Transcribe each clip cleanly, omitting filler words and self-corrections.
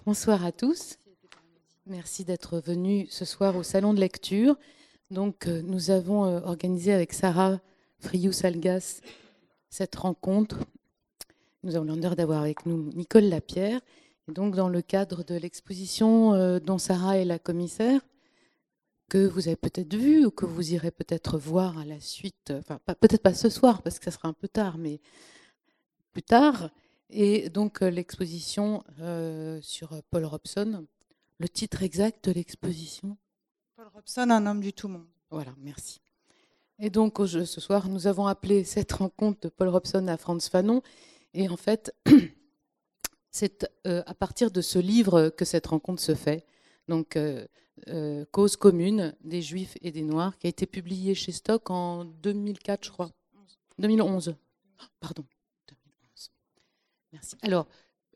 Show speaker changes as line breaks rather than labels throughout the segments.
Bonsoir à tous. Merci d'être venus ce soir au Salon de lecture. Donc, nous avons organisé avec Sarah Friou-Salgas cette rencontre. Nous avons l'honneur d'avoir avec nous Nicole Lapierre. Et donc, dans le cadre de l'exposition dont Sarah est la commissaire, que vous avez peut-être vue ou que vous irez peut-être voir à la suite, enfin, peut-être pas ce soir parce que ça sera un peu tard, mais plus tard. Et donc, l'exposition sur Paul Robson. Le titre exact de l'exposition?
Paul Robson, un homme du tout monde.
Voilà, merci. Et donc, ce soir, nous avons appelé cette rencontre de Paul Robson à Frantz Fanon. Et en fait, c'est à partir de ce livre que cette rencontre se fait. Donc, Cause commune des Juifs et des Noirs, qui a été publié chez Stock en 2004, je crois. 2011. Pardon. 2011. Merci. Alors,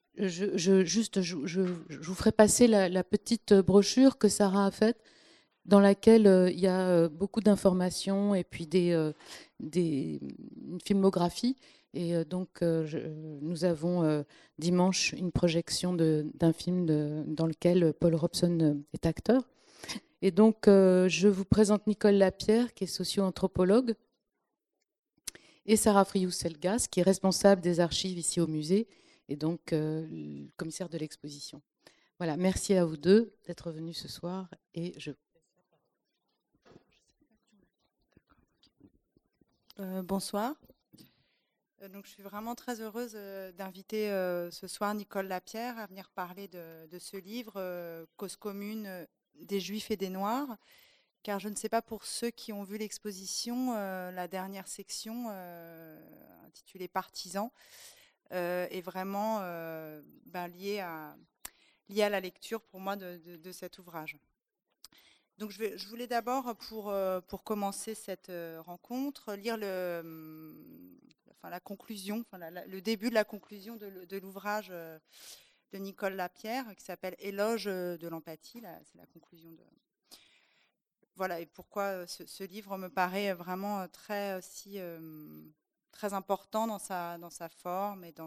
je vous ferai passer la petite brochure que Sarah a faite, dans laquelle il y a beaucoup d'informations et puis une filmographie. Et donc, nous avons dimanche une projection d'un film dans lequel Paul Robson est acteur. Et donc, je vous présente Nicole Lapierre, qui est socio-anthropologue, et Sarah Friou-Salgas, qui est responsable des archives ici au musée, et donc commissaire de l'exposition. Voilà, merci à vous deux d'être venus ce soir, et je...
Bonsoir. Donc, je suis vraiment très heureuse d'inviter ce soir Nicole Lapierre à venir parler de ce livre, Cause commune des Juifs et des Noirs. Car je ne sais pas pour ceux qui ont vu l'exposition, la dernière section intitulée Partisans est vraiment liée à la lecture pour moi de cet ouvrage. Donc je voulais d'abord, pour commencer cette rencontre, lire la conclusion, le début de la conclusion de l'ouvrage de Nicole Lapierre, qui s'appelle Éloge de l'empathie. C'est la conclusion de... Voilà, et pourquoi ce livre me paraît vraiment très important dans sa forme et dans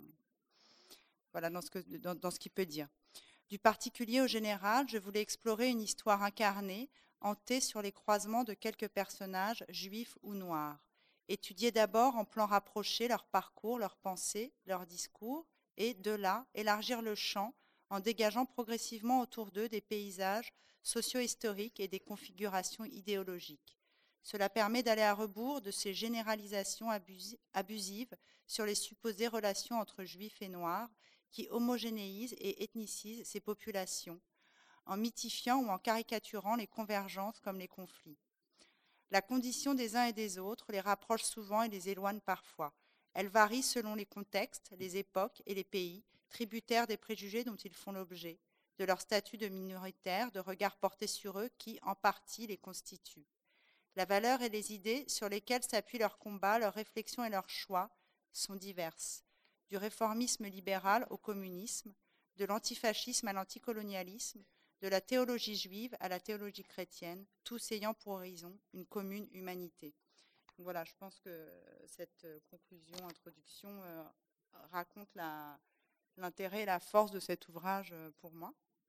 ce qu'il peut dire. Du particulier au général, je voulais explorer une histoire incarnée, hantée sur les croisements de quelques personnages, juifs ou noirs. Étudier d'abord en plan rapproché leur parcours, leurs pensées, leurs discours, et de là, élargir le champ en dégageant progressivement autour d'eux des paysages socio-historiques et des configurations idéologiques. Cela permet d'aller à rebours de ces généralisations abusives sur les supposées relations entre juifs et noirs, qui homogénéise et ethnicise ces populations, en mythifiant ou en caricaturant les convergences comme les conflits. La condition des uns et des autres les rapproche souvent et les éloigne parfois. Elle varie selon les contextes, les époques et les pays, tributaires des préjugés dont ils font l'objet, de leur statut de minoritaire, de regards portés sur eux qui, en partie, les constituent. La valeur et les idées sur lesquelles s'appuient leurs combats, leurs réflexions et leurs choix sont diverses. Du réformisme libéral au communisme, de l'antifascisme à l'anticolonialisme, de la théologie juive à la théologie chrétienne, tous ayant pour horizon une commune humanité. Donc voilà, je pense que cette introduction raconte l'intérêt et la force de cet ouvrage pour moi.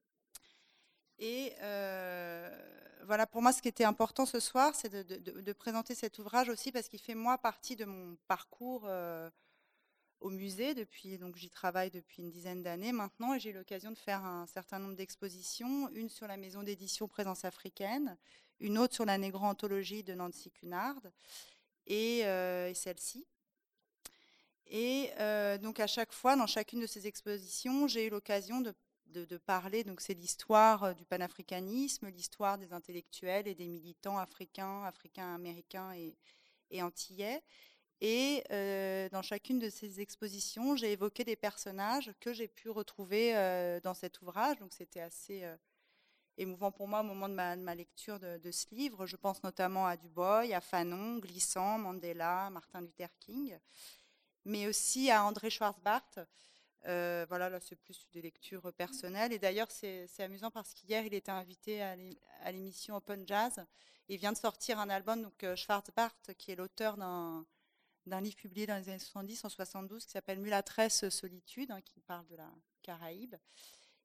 Et voilà, pour moi, ce qui était important ce soir, c'est de présenter cet ouvrage aussi parce qu'il fait, moi, partie de mon parcours au musée. Donc, j'y travaille depuis une dizaine d'années maintenant et j'ai eu l'occasion de faire un certain nombre d'expositions, une sur la maison d'édition Présence africaine, une autre sur la négro-anthologie de Nancy Cunard et celle-ci. Et donc, à chaque fois, dans chacune de ces expositions, j'ai eu l'occasion de parler, donc c'est l'histoire du panafricanisme, l'histoire des intellectuels et des militants africains-américains et antillais. Et dans chacune de ces expositions, j'ai évoqué des personnages que j'ai pu retrouver dans cet ouvrage. Donc c'était assez émouvant pour moi au moment de ma lecture de ce livre. Je pense notamment à Du Bois, à Fanon, Glissant, Mandela, Martin Luther King, mais aussi à André Schwarzbart. Voilà, là c'est plus des lectures personnelles. Et d'ailleurs, c'est amusant parce qu'hier, il était invité à l'émission Open Jazz. Il vient de sortir un album, donc Schwarzbart, qui est l'auteur d'un livre publié dans les années 70, en 72, qui s'appelle Mulâtresse Solitude, qui parle de la Caraïbe.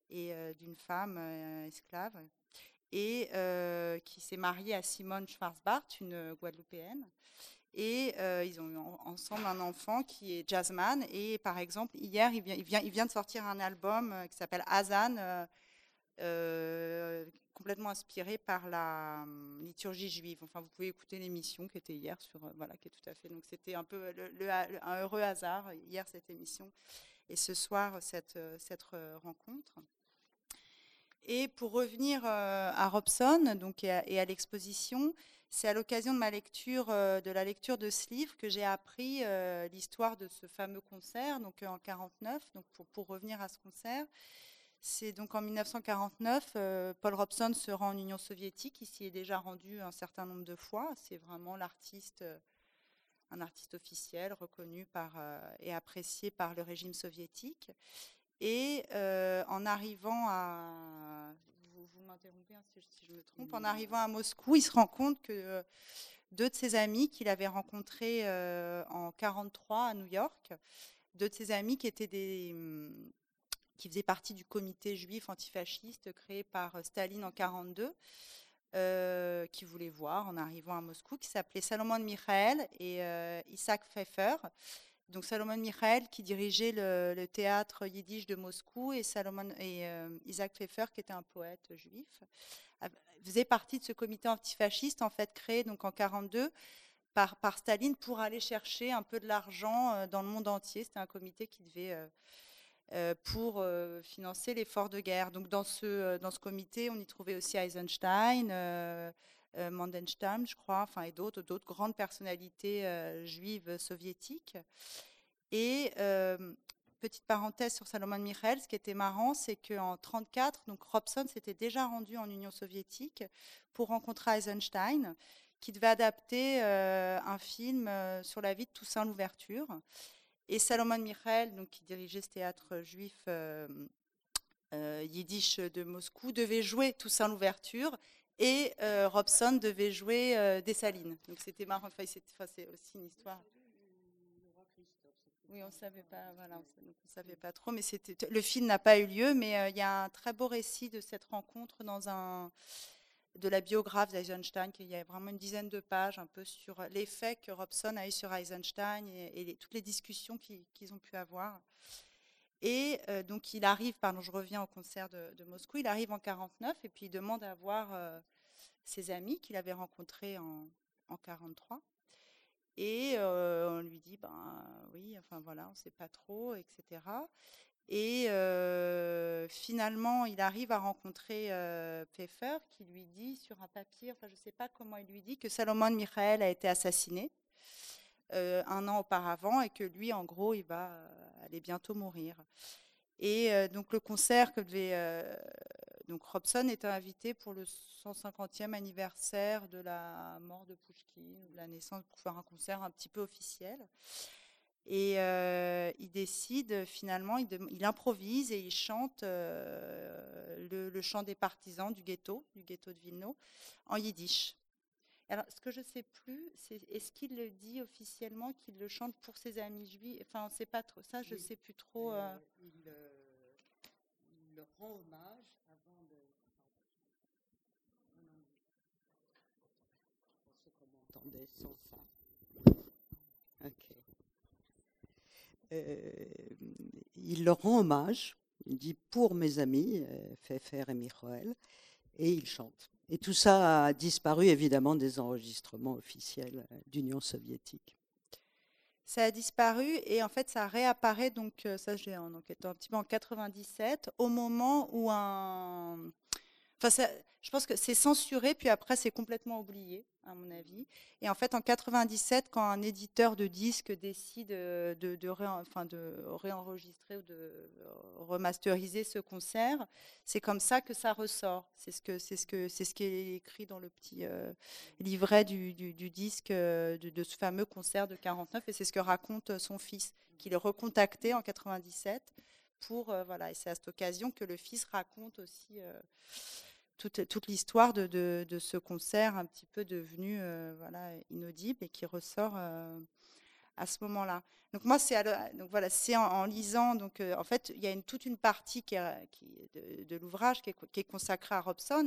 et d'une femme esclave, et qui s'est mariée à Simone Schwarzbart, une Guadeloupéenne. Et ils ont eu ensemble un enfant qui est jazzman. Et par exemple, hier, il vient de sortir un album qui s'appelle Hazan, complètement inspiré par la liturgie juive. Enfin, vous pouvez écouter l'émission qui était hier sur voilà, qui est tout à fait. Donc c'était un peu un heureux hasard hier cette émission et ce soir cette rencontre. Et pour revenir à Robson, donc et à l'exposition, c'est à l'occasion de ma lecture, de la lecture de ce livre, que j'ai appris l'histoire de ce fameux concert, donc en 49. Donc pour revenir à ce concert, c'est donc en 1949, Paul Robson se rend en Union soviétique. Il s'y est déjà rendu un certain nombre de fois. C'est vraiment l'artiste, un artiste officiel reconnu et apprécié par le régime soviétique. Et en arrivant à... Vous m'interrompez hein, si je me trompe. En arrivant à Moscou, il se rend compte que deux de ses amis qu'il avait rencontrés en 1943 à New York, deux de ses amis qui faisaient partie du comité juif antifasciste créé par Staline en 1942, qui voulaient voir en arrivant à Moscou, qui s'appelaient Salomon Michael et Isaac Pfeffer. Donc Salomon Michael qui dirigeait le théâtre yiddish de Moscou et Isaac Pfeffer qui était un poète juif faisait partie de ce comité antifasciste en fait créé donc en 1942 par Staline pour aller chercher un peu de l'argent dans le monde entier. C'était un comité qui devait pour financer l'effort de guerre. Donc dans ce comité, on y trouvait aussi Eisenstein, Mandelstam, je crois, enfin, et d'autres grandes personnalités juives soviétiques. Et petite parenthèse sur Salomon Michael, ce qui était marrant, c'est qu'en 1934, donc Robson s'était déjà rendu en Union soviétique pour rencontrer Eisenstein, qui devait adapter un film sur la vie de Toussaint Louverture. Et Salomon Michael, donc, qui dirigeait ce théâtre juif yiddish de Moscou, devait jouer Toussaint Louverture et Robson devait jouer Dessalines. Donc c'était marrant, enfin, c'est aussi une histoire. Oui, on ne savait pas, voilà, on savait pas trop, mais le film n'a pas eu lieu, mais il y a un très beau récit de cette rencontre de la biographe d'Eisenstein, il y a vraiment une dizaine de pages un peu sur l'effet que Robson a eu sur Eisenstein et toutes les discussions qu'ils ont pu avoir. Et donc il arrive, pardon, je reviens au concert de Moscou, il arrive en 1949 et puis il demande à voir ses amis qu'il avait rencontrés en 1943. Et on lui dit, ben oui, enfin voilà, on ne sait pas trop, etc. Et finalement, il arrive à rencontrer Pfeffer qui lui dit sur un papier, enfin je ne sais pas comment il lui dit, que Salomon Michael a été assassiné 1 an auparavant et que lui, en gros, il va aller bientôt mourir. Et donc le concert que donc Robson était invité pour le 150e anniversaire de la mort de Pouchkine, de la naissance, pour faire un concert un petit peu officiel. Et il décide finalement, il improvise et il chante le chant des partisans du ghetto de Vilno, en yiddish. Alors, ce que je ne sais plus, c'est est-ce qu'il le dit officiellement, qu'il le chante pour ses amis juifs? Enfin, on ne sait pas trop. Ça, je ne sais plus trop.
Il leur rend hommage avant de... Je pensais qu'on m'entendait sans ça. Ok. Il leur rend hommage, il dit pour mes amis, Pfeffer et Michael, et il chante. Et tout ça a disparu évidemment des enregistrements officiels d'Union soviétique.
Ça a disparu et en fait ça réapparaît, donc ça j'ai en enquêtant un petit peu en 97, au moment où je pense que c'est censuré, puis après c'est complètement oublié, à mon avis. Et en fait, en 97, quand un éditeur de disques décide de réenregistrer ou de remasteriser ce concert, c'est comme ça que ça ressort. C'est ce qui est écrit dans le petit livret du disque de ce fameux concert de 49, et c'est ce que raconte son fils, qu'il est recontacté en 97 pour voilà. Et c'est à cette occasion que le fils raconte aussi toute l'histoire de ce concert un petit peu devenu voilà, inaudible et qui ressort à à ce moment-là. Donc moi, donc voilà, c'est en lisant. Donc en fait, il y a toute une partie de l'ouvrage qui est consacrée à Robson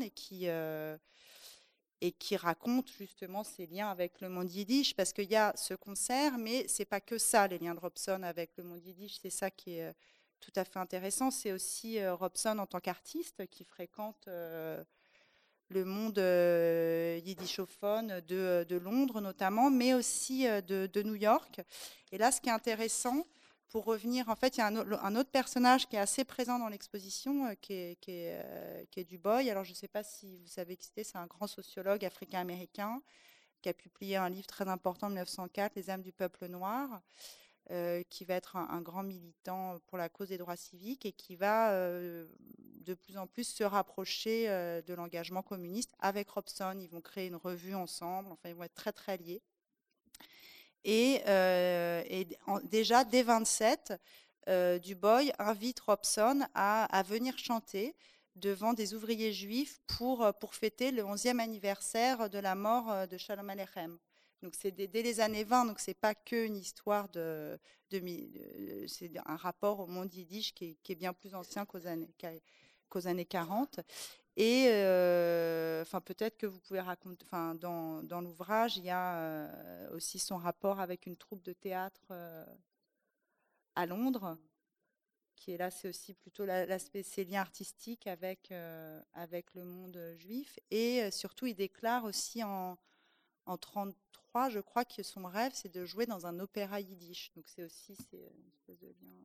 et qui raconte justement ses liens avec le monde yiddish, parce qu'il y a ce concert, mais c'est pas que ça, les liens de Robson avec le monde yiddish. C'est ça qui est tout à fait intéressant. C'est aussi Robson en tant qu'artiste qui fréquente le monde yiddishophone de Londres notamment, mais aussi de New York. Et là, ce qui est intéressant, pour revenir, en fait, il y a un autre personnage qui est assez présent dans l'exposition, qui est Du Bois. Alors, je ne sais pas si vous savez qui c'est un grand sociologue africain-américain qui a publié un livre très important en 1904, Les âmes du peuple noir, qui va être un grand militant pour la cause des droits civiques et qui va de plus en plus se rapprocher de l'engagement communiste avec Robson. Ils vont créer une revue ensemble, enfin ils vont être très très liés. Et déjà dès 27, Du Bois invite Robson à venir chanter devant des ouvriers juifs pour fêter le 11e anniversaire de la mort de Shalom Aleichem. Donc c'est dès les années 20, donc c'est pas qu'une histoire c'est un rapport au monde yiddish qui est bien plus ancien qu'aux années 40. Et enfin peut-être que vous pouvez raconter, enfin dans l'ouvrage il y a aussi son rapport avec une troupe de théâtre à Londres, qui est là, c'est aussi plutôt l'aspect, ses liens artistiques avec le monde juif. Et surtout il déclare aussi en 1933, je crois que son rêve, c'est de jouer dans un opéra yiddish. Donc c'est aussi une espèce de lien.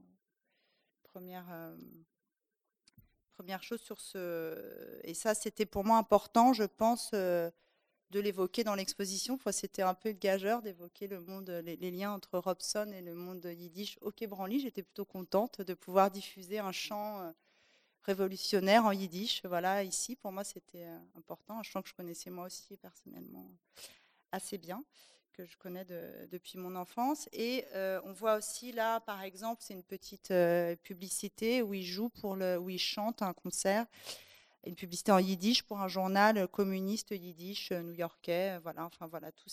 Première chose sur ce... Et ça, c'était pour moi important, je pense, de l'évoquer dans l'exposition. Enfin, c'était un peu le gageur d'évoquer le monde, les liens entre Robson et le monde yiddish au Quai Branly. J'étais plutôt contente de pouvoir diffuser un chant révolutionnaire en yiddish. Voilà, ici, pour moi, c'était important. Un chant que je connaissais moi aussi personnellement assez bien, que je connais depuis mon enfance. Et on voit aussi là, par exemple, c'est une petite publicité où il joue où il chante un concert, une publicité en yiddish pour un journal communiste yiddish new-yorkais. Voilà, enfin voilà tous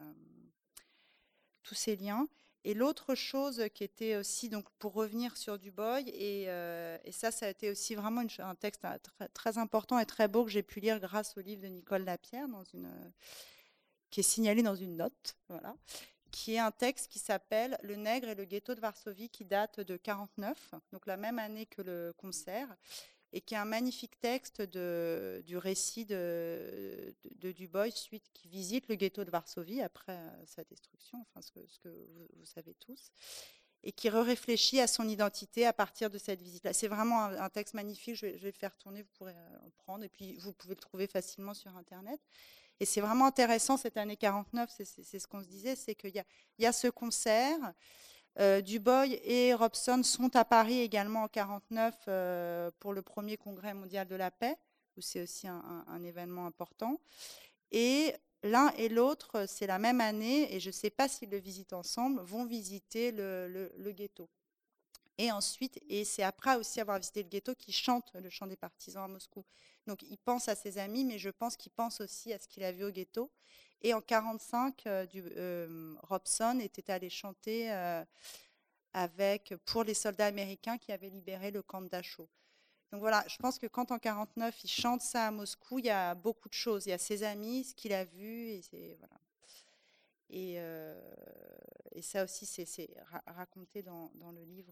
ces liens. Et l'autre chose qui était aussi, donc pour revenir sur Du Bois, et ça a été aussi vraiment un texte très, très important et très beau que j'ai pu lire grâce au livre de Nicole Lapierre qui est signalé dans une note, voilà, qui est un texte qui s'appelle « Le nègre et le ghetto de Varsovie » qui date de 1949, donc la même année que le concert, et qui est un magnifique texte du récit de Du Bois, qui visite le ghetto de Varsovie après sa destruction, enfin ce que vous savez tous, et qui réfléchit à son identité à partir de cette visite-là. C'est vraiment un texte magnifique, je vais le faire tourner, vous pourrez en prendre, et puis vous pouvez le trouver facilement sur Internet. Et c'est vraiment intéressant, cette année 49, c'est ce qu'on se disait, c'est qu'il y a ce concert. Du Bois et Robson sont à Paris également en 49 pour le premier congrès mondial de la paix, où c'est aussi un événement important. Et l'un et l'autre, c'est la même année, et je ne sais pas s'ils le visitent ensemble, vont visiter le ghetto. Et ensuite, et c'est après aussi avoir visité le ghetto qu'il chante le chant des partisans à Moscou. Donc il pense à ses amis, mais je pense qu'il pense aussi à ce qu'il a vu au ghetto. Et en 1945, Robson était allé chanter pour les soldats américains qui avaient libéré le camp de Dachau. Donc voilà, je pense que quand en 1949, il chante ça à Moscou, il y a beaucoup de choses. Il y a ses amis, ce qu'il a vu, et voilà. Et ça aussi, c'est raconté dans le livre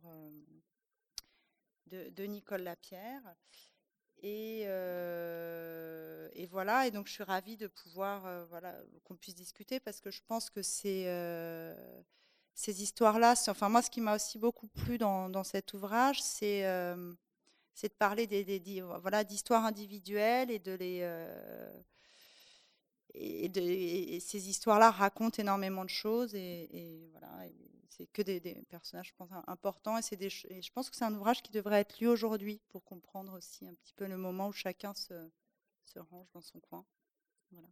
de Nicole Lapierre. Et voilà, et donc je suis ravie de pouvoir qu'on puisse discuter, parce que je pense que ces histoires-là, enfin moi, ce qui m'a aussi beaucoup plu dans cet ouvrage, c'est de parler d'histoires individuelles et et ces histoires-là racontent énormément de choses, et voilà, c'est que des personnages, je pense, importants, et je pense que c'est un ouvrage qui devrait être lu aujourd'hui pour comprendre aussi un petit peu le moment où chacun se range dans son coin. Voilà.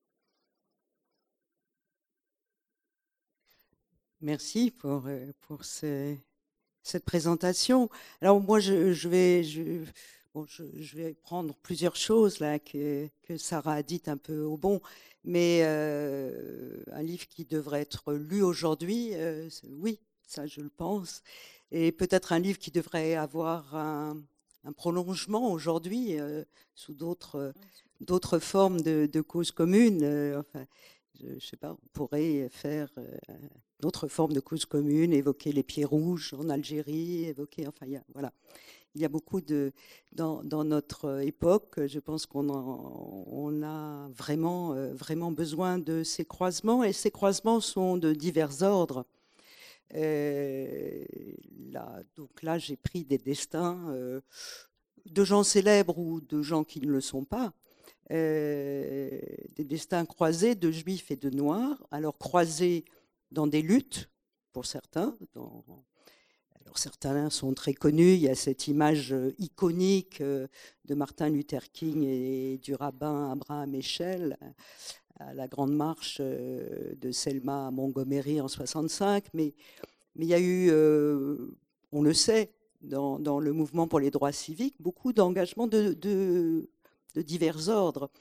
Merci pour cette présentation. Alors moi, Bon, je vais prendre plusieurs choses là que Sarah a dites un peu au bon, mais un livre qui devrait être lu aujourd'hui, oui, ça je le pense, et peut-être un livre qui devrait avoir un prolongement aujourd'hui sous d'autres formes de causes communes. Enfin, je ne sais pas, on pourrait faire d'autres formes de causes communes, évoquer les pieds rouges en Algérie, évoquer, enfin, voilà. Il y a beaucoup dans notre époque, je pense on a vraiment besoin de ces croisements, et ces croisements sont de divers ordres. Donc là, j'ai pris des destins de gens célèbres ou de gens qui ne le sont pas, des destins croisés de juifs et de noirs, alors croisés dans des luttes, pour certains, alors certains sont très connus, il y a cette image iconique de Martin Luther King et du rabbin Abraham Heschel à la grande marche de Selma à Montgomery en 65, mais il y a eu, on le sait, dans le mouvement pour les droits civiques, beaucoup d'engagements de divers ordres.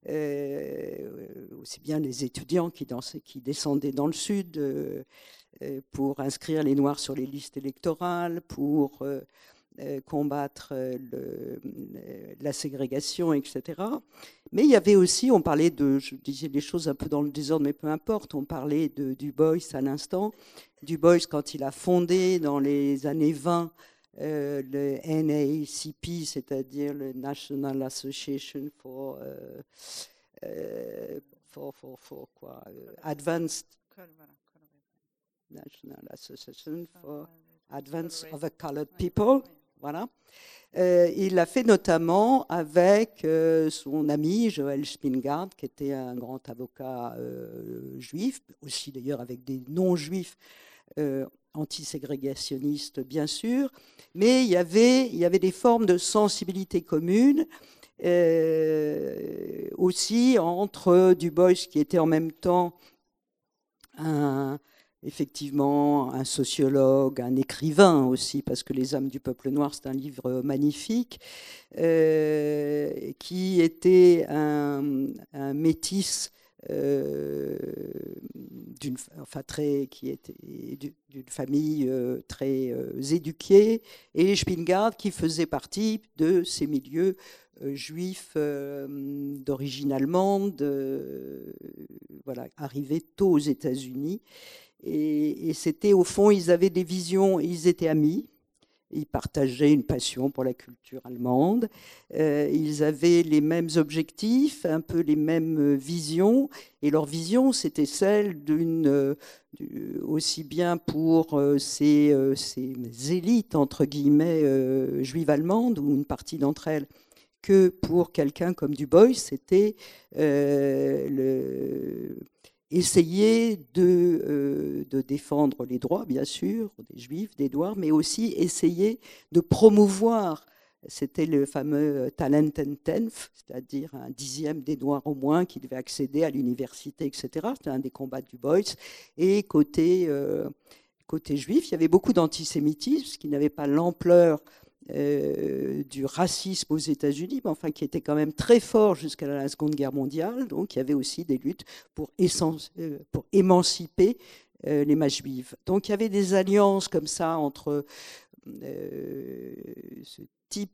Aussi bien les étudiants qui descendaient dans le sud pour inscrire les Noirs sur les listes électorales, pour combattre la ségrégation, etc. Mais il y avait aussi, je disais les choses un peu dans le désordre, mais peu importe, on parlait de Du Bois à l'instant. Du Bois, quand il a fondé dans les années 20 le NAACP, c'est-à-dire le National Association for quoi, Advanced National Association for Advance of the Colored People, voilà. Il l'a fait notamment avec son ami Joël Spingard, qui était un grand avocat juif, aussi d'ailleurs avec des non-juifs antiségrégationnistes, bien sûr, mais il y avait des formes de sensibilité commune aussi entre Du Bois, qui était en même temps effectivement un sociologue, un écrivain aussi, parce que Les âmes du peuple noir, c'est un livre magnifique, qui était un métis qui était d'une famille très éduquée, et Spingard qui faisait partie de ces milieux juifs d'origine allemande, voilà, arrivés tôt aux États-Unis. Et c'était, au fond, ils avaient des visions, ils étaient amis, ils partageaient une passion pour la culture allemande, ils avaient les mêmes objectifs, un peu les mêmes visions, et leur vision, c'était celle aussi bien pour ces élites, entre guillemets, juives allemandes, ou une partie d'entre elles, que pour quelqu'un comme Du Bois, c'était essayer de défendre les droits, bien sûr, des Juifs, des Noirs, mais aussi essayer de promouvoir, c'était le fameux Talent and Tenth, c'est-à-dire un dixième des Noirs au moins qui devait accéder à l'université, etc. C'était un des combats de Du Bois. Et côté juif, il y avait beaucoup d'antisémitisme, qui n'avait pas l'ampleur du racisme aux États-Unis, mais enfin qui était quand même très fort jusqu'à la Seconde Guerre mondiale. Donc il y avait aussi des luttes pour émanciper les masses juives. Donc il y avait des alliances comme ça entre ce type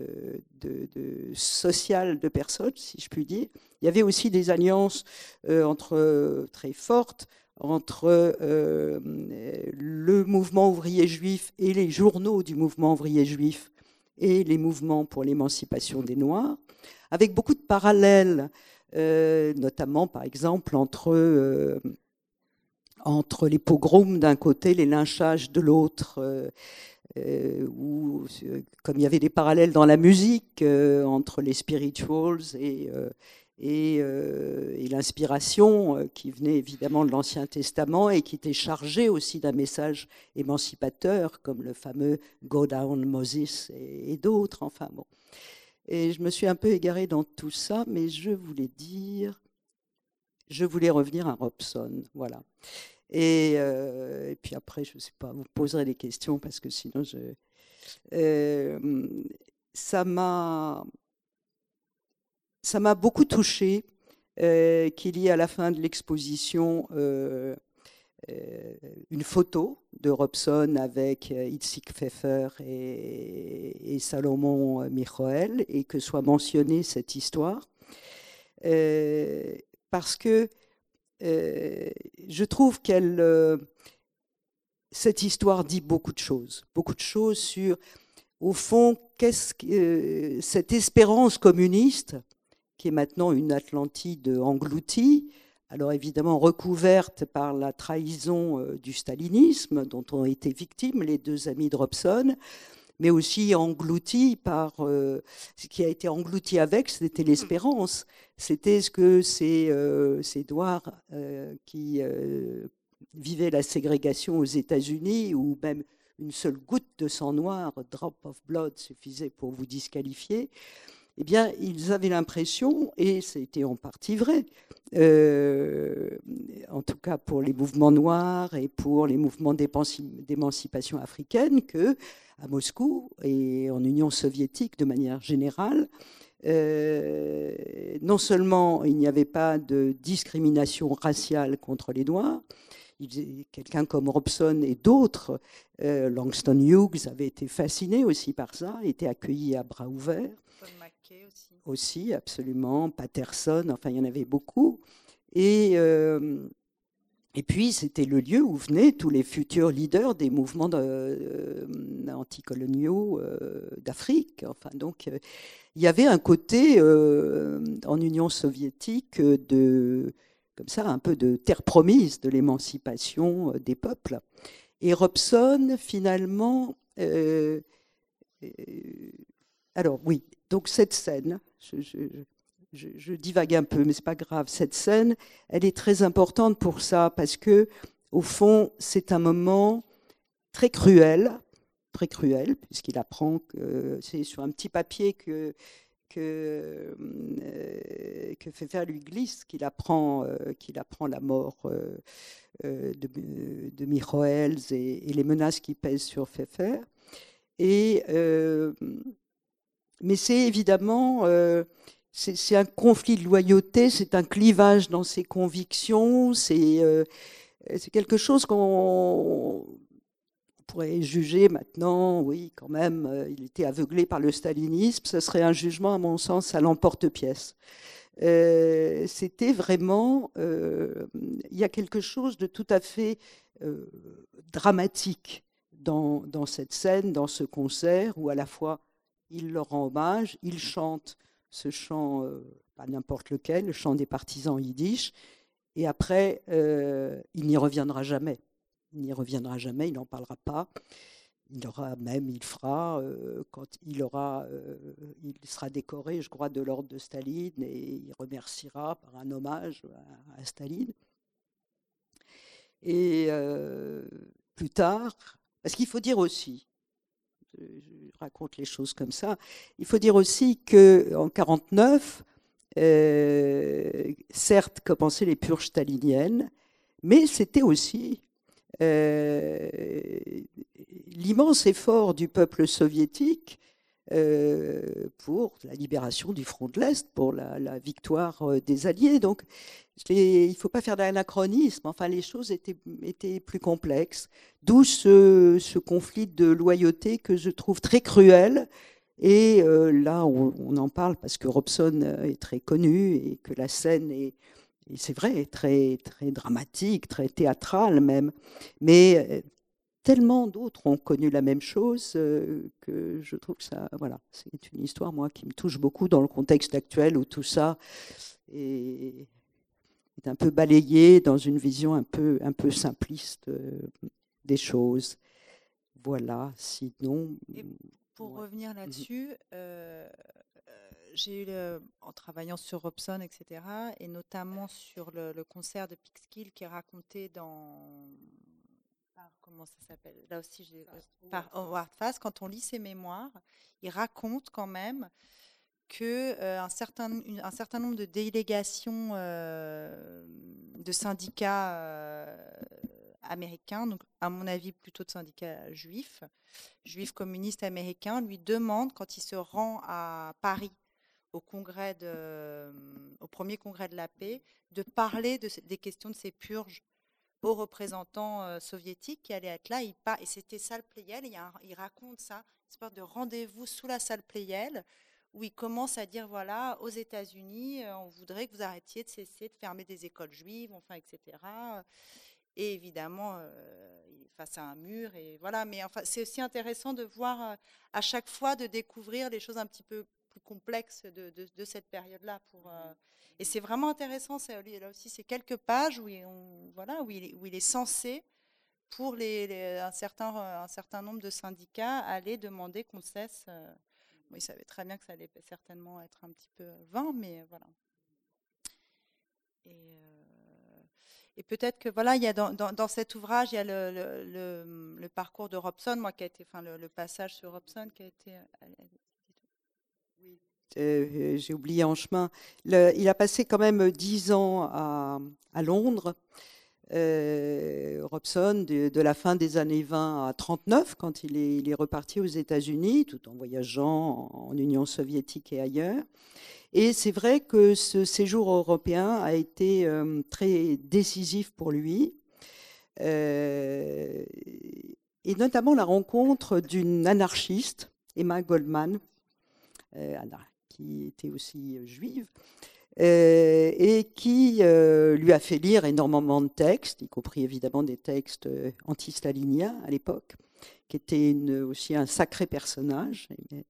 social de personnes, si je puis dire. Il y avait aussi des alliances très fortes entre le mouvement ouvrier juif et les journaux du mouvement ouvrier juif et les mouvements pour l'émancipation des Noirs, avec beaucoup de parallèles, notamment par exemple entre les pogroms d'un côté, les lynchages de l'autre, comme il y avait des parallèles dans la musique entre les spirituals et l'inspiration qui venait évidemment de l'Ancien Testament et qui était chargée aussi d'un message émancipateur, comme le fameux Go Down Moses et d'autres. Enfin bon. Et je me suis un peu égarée dans tout ça, mais je voulais revenir à Robson, voilà. Et puis après, je ne sais pas, vous poserez des questions parce que sinon ça m'a beaucoup touchée qu'il y ait à la fin de l'exposition une photo de Robson avec Itzik Pfeffer et Salomon Michoel, et que soit mentionnée cette histoire. Parce que je trouve cette histoire dit beaucoup de choses sur, au fond, qu'est-ce que cette espérance communiste, qui est maintenant une Atlantide engloutie, alors évidemment recouverte par la trahison du stalinisme, dont ont été victimes les deux amis de Robson, mais aussi engloutie par ce qui a été englouti avec, c'était l'espérance. C'était ce que ces Noirs qui vivaient la ségrégation aux États-Unis, où même une seule goutte de sang noir, drop of blood, suffisait pour vous disqualifier. Eh bien, ils avaient l'impression, et c'était en partie vrai, en tout cas pour les mouvements noirs et pour les mouvements d'émancipation africaine, que à Moscou et en Union soviétique de manière générale, non seulement il n'y avait pas de discrimination raciale contre les Noirs, quelqu'un comme Robson et d'autres, Langston Hughes avait été fasciné aussi par ça, était accueilli à bras ouverts.
Paul McKay aussi,
absolument, Patterson, enfin il y en avait beaucoup. Et puis c'était le lieu où venaient tous les futurs leaders des mouvements anticoloniaux d'Afrique. Enfin, donc il y avait un côté en Union soviétique comme ça, un peu de terre promise de l'émancipation des peuples. Et Robson, finalement, alors oui, donc cette scène, je divague un peu, mais c'est pas grave. Cette scène, elle est très importante pour ça, parce que au fond, c'est un moment très cruel, puisqu'il apprend que c'est sur un petit papier que Pfeffer lui glisse qu'il apprend la mort de Michoels et les menaces qui pèsent sur Pfeffer. Mais c'est évidemment c'est un conflit de loyauté, c'est un clivage dans ses convictions, c'est quelque chose qu'on pourrait juger maintenant, oui, quand même, il était aveuglé par le stalinisme, ce serait un jugement, à mon sens, à l'emporte-pièce. C'était vraiment, il y a quelque chose de tout à fait dramatique dans cette scène, dans ce concert, où à la fois il leur rend hommage, il chante ce chant, pas n'importe lequel, le chant des partisans yiddish, et après, il n'y reviendra jamais. Il n'y reviendra jamais, il n'en parlera pas. Il fera, quand il sera décoré, je crois, de l'ordre de Staline, et il remerciera par un hommage à Staline. Et plus tard, parce qu'il faut dire aussi, je raconte les choses comme ça, il faut dire aussi qu'en 1949, certes commençaient les purges staliniennes, mais c'était aussi l'immense effort du peuple soviétique pour la libération du front de l'Est, pour la victoire des Alliés. Donc, il ne faut pas faire d'anachronisme. Enfin, les choses étaient plus complexes. D'où ce conflit de loyauté que je trouve très cruel. Et là, on en parle parce que Robson est très connu et que la scène est, et c'est vrai, très, très dramatique, très théâtrale même. Mais tellement d'autres ont connu la même chose que je trouve que ça, voilà, c'est une histoire, moi, qui me touche beaucoup dans le contexte actuel où tout ça est un peu balayé dans une vision un peu simpliste des choses. Voilà, sinon...
Et pour revenir là-dessus, j'ai eu, en travaillant sur Robson, etc., et notamment sur le concert de Peekskill qui est raconté dans... comment ça s'appelle? Là aussi, par Howard Fast. Quand on lit ses mémoires, il raconte quand même qu'un certain nombre de délégations de syndicats américain, donc à mon avis plutôt de syndicats juifs communistes américains, lui demande, quand il se rend à Paris au premier congrès de la paix, de parler des questions de ces purges aux représentants soviétiques qui allaient être là. Et c'était salle Pleyel, il raconte ça, une sorte de rendez-vous sous la salle Pleyel, où il commence à dire, voilà, aux États-Unis, on voudrait que vous arrêtiez de cesser de fermer des écoles juives, enfin, etc. Et évidemment, il est face à un mur, et voilà. Mais enfin, c'est aussi intéressant de voir à chaque fois, de découvrir les choses un petit peu plus complexes de cette période-là. Et c'est vraiment intéressant. Là aussi, c'est quelques pages où il est censé, pour un certain nombre de syndicats, aller demander qu'on cesse. Bon, il savait très bien que ça allait certainement être un petit peu vain, mais voilà. Et peut-être que voilà, il y a dans cet ouvrage, il y a le parcours de Robson, moi qui a été, enfin le passage sur Robson qui a été.
Oui. J'ai oublié en chemin. Il a passé quand même 10 ans à Londres. Robson, de la fin des années 20 à 39, quand il est reparti aux États-Unis, tout en voyageant en Union soviétique et ailleurs. Et c'est vrai que ce séjour européen a été très décisif pour lui, et notamment la rencontre d'une anarchiste, Emma Goldman, qui était aussi juive, et qui lui a fait lire énormément de textes, y compris évidemment des textes anti-staliniens à l'époque, qui était aussi un sacré personnage.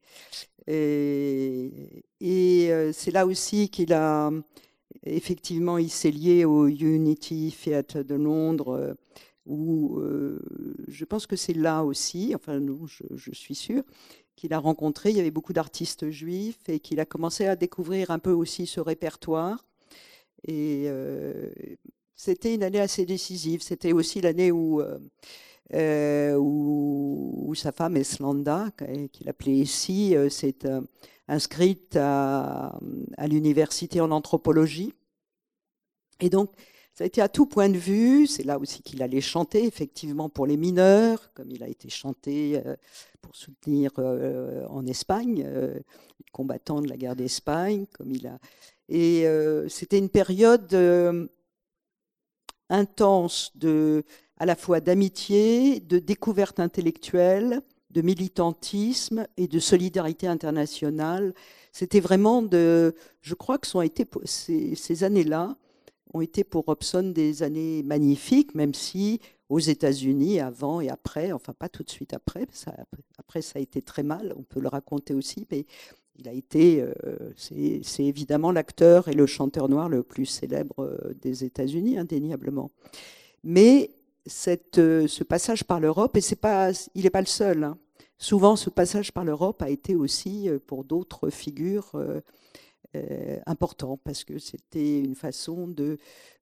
Et c'est là aussi qu'il a, effectivement, il s'est lié au Unity Theatre de Londres, où je pense que c'est là aussi, enfin non, je suis sûre, qu'il a rencontré, il y avait beaucoup d'artistes juifs, et qu'il a commencé à découvrir un peu aussi ce répertoire. Et c'était une année assez décisive. C'était aussi l'année où sa femme, Eslanda, qu'il appelait Essie, s'est inscrite à l'université en anthropologie. Et donc, ça a été à tout point de vue. C'est là aussi qu'il allait chanter, effectivement, pour les mineurs, comme il a été chanté pour soutenir en Espagne, les combattants de la guerre d'Espagne, comme il a. Et c'était une période intense à la fois d'amitié, de découverte intellectuelle, de militantisme et de solidarité internationale. C'était vraiment je crois que ces années-là ont été pour Robson des années magnifiques, même si aux États-Unis, avant et après, enfin pas tout de suite après, après ça a été très mal, on peut le raconter aussi, mais il a été, c'est évidemment l'acteur et le chanteur noir le plus célèbre des États-Unis, indéniablement. Mais ce passage par l'Europe, et il n'est pas le seul, hein. Souvent, ce passage par l'Europe a été aussi pour d'autres figures important, parce que c'était une façon de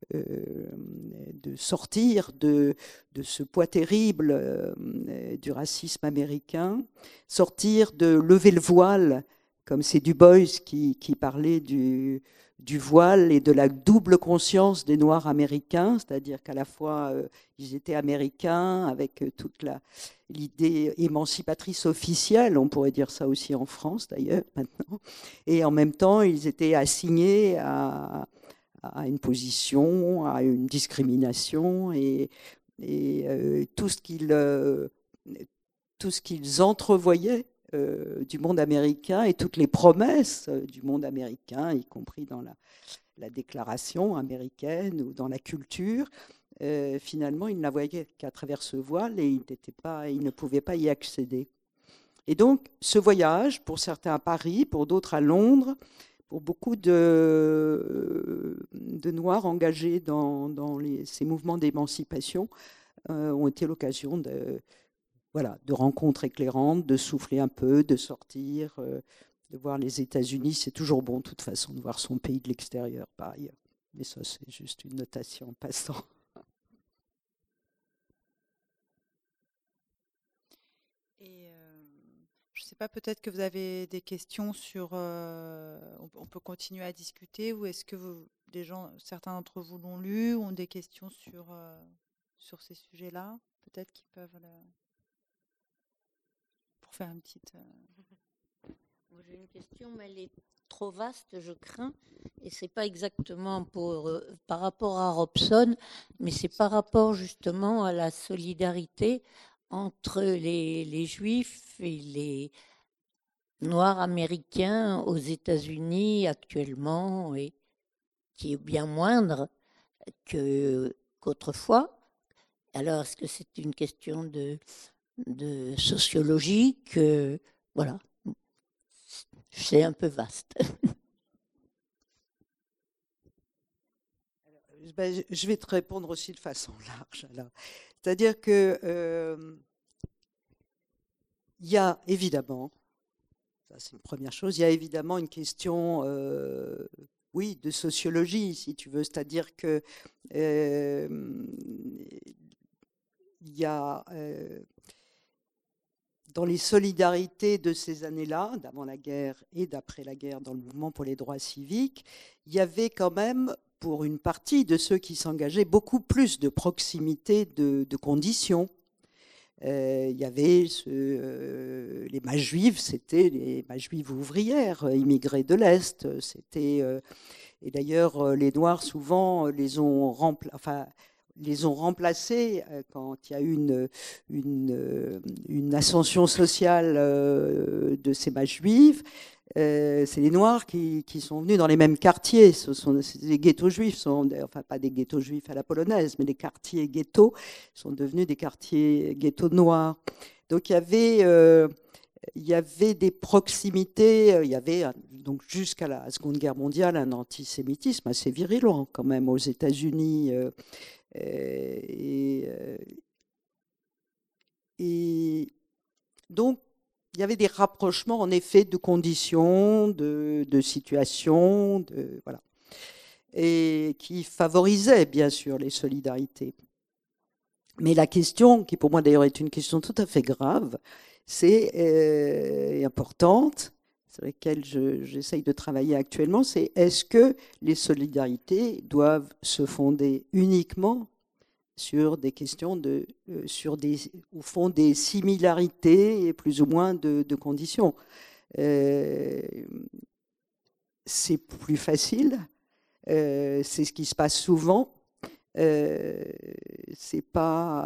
sortir de ce poids terrible du racisme américain, sortir de lever le voile, comme c'est Du Bois qui parlait du voile et de la double conscience des Noirs américains, c'est-à-dire qu'à la fois ils étaient américains avec toute l'idée émancipatrice officielle, on pourrait dire ça aussi en France d'ailleurs maintenant, et en même temps ils étaient assignés à une position, à une discrimination, et tout ce qu'ils entrevoyaient du monde américain et toutes les promesses du monde américain, y compris dans la déclaration américaine ou dans la culture, finalement, ils ne la voyaient qu'à travers ce voile, et ils ne pouvaient pas y accéder. Et donc, ce voyage, pour certains à Paris, pour d'autres à Londres, pour beaucoup de Noirs engagés dans ces mouvements d'émancipation, ont été l'occasion de rencontres éclairantes, de souffler un peu, de sortir, de voir les États-Unis. C'est toujours bon, de toute façon, de voir son pays de l'extérieur, par ailleurs. Mais ça, c'est juste une notation en passant.
Et je ne sais pas, peut-être que vous avez des questions sur... on peut continuer à discuter, ou est-ce que certains d'entre vous l'ont lu, ou ont des questions sur sur ces sujets-là, peut-être qu'ils peuvent pour faire une petite.
J'ai une question, mais elle est trop vaste, je crains, et c'est pas exactement par rapport à Robson, mais c'est par rapport justement à la solidarité entre les Juifs et les Noirs américains aux États-Unis actuellement, et qui est bien moindre qu'autrefois. Alors, est-ce que c'est une question de sociologique? Voilà. C'est un peu vaste.
Je vais te répondre aussi de façon large. C'est-à-dire que il y a évidemment, ça c'est une première chose, il y a évidemment une question, oui, de sociologie, si tu veux. C'est-à-dire que il y a dans les solidarités de ces années-là, d'avant la guerre et d'après la guerre, dans le mouvement pour les droits civiques, il y avait quand même, pour une partie de ceux qui s'engageaient, beaucoup plus de proximité de conditions. Il y avait les masses juives, c'était les masses juives ouvrières, immigrées de l'Est. Et d'ailleurs, les Noirs, souvent, les ont remplacés quand il y a eu une ascension sociale de ces masses juives. C'est les Noirs qui sont venus dans les mêmes quartiers. Les ghettos juifs, enfin pas des ghettos juifs à la polonaise, mais les quartiers ghettos sont devenus des quartiers ghettos noirs. Donc il y avait des proximités, il y avait donc jusqu'à la Seconde Guerre mondiale un antisémitisme assez virulent quand même aux États-Unis. Et donc, il y avait des rapprochements, en effet, de conditions, de situations, voilà, et qui favorisaient, bien sûr, les solidarités. Mais la question, qui pour moi d'ailleurs est une question tout à fait grave, et importante, sur laquelle j'essaye de travailler actuellement, c'est est-ce que les solidarités doivent se fonder uniquement sur des questions au fond, des similarités et plus ou moins de conditions. C'est plus facile, c'est ce qui se passe souvent. C'est pas.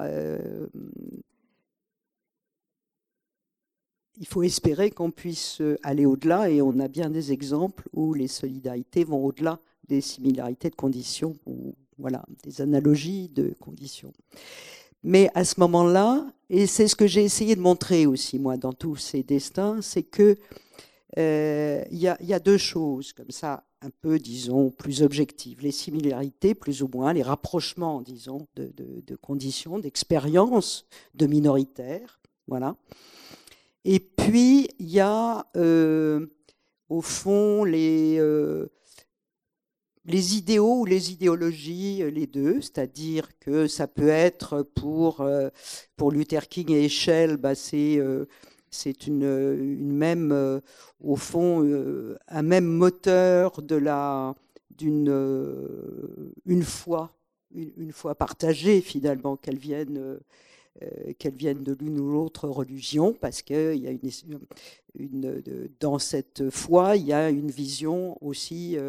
Il faut espérer qu'on puisse aller au-delà, et on a bien des exemples où les solidarités vont au-delà des similarités de conditions, ou voilà, des analogies de conditions. Mais à ce moment-là, et c'est ce que j'ai essayé de montrer aussi, moi, dans tous ces destins, c'est que y a deux choses comme ça, un peu, disons, plus objectives. Les similarités, plus ou moins, les rapprochements, disons, de conditions, d'expériences de minoritaires, voilà. Et puis, il y a, au fond, les idéaux ou les idéologies, les deux, c'est-à-dire que ça peut être pour Luther King et Heschel, c'est une même, au fond, un même moteur d'une foi partagée finalement, qu'elle vienne de l'une ou l'autre religion, parce qu'il y a dans cette foi, il y a une vision aussi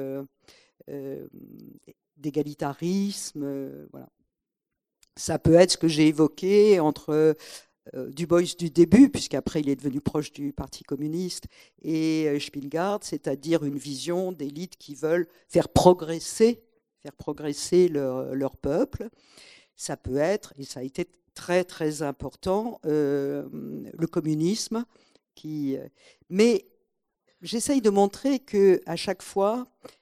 d'égalitarisme, voilà. Ça peut être ce que j'ai évoqué entre Du Bois du début, puisqu'après il est devenu proche du Parti communiste, et Spingard, c'est-à-dire une vision d'élites qui veulent faire progresser leur peuple. Ça peut être, et ça a été très très important, le communisme. Mais j'essaye de montrer qu'à chaque fois,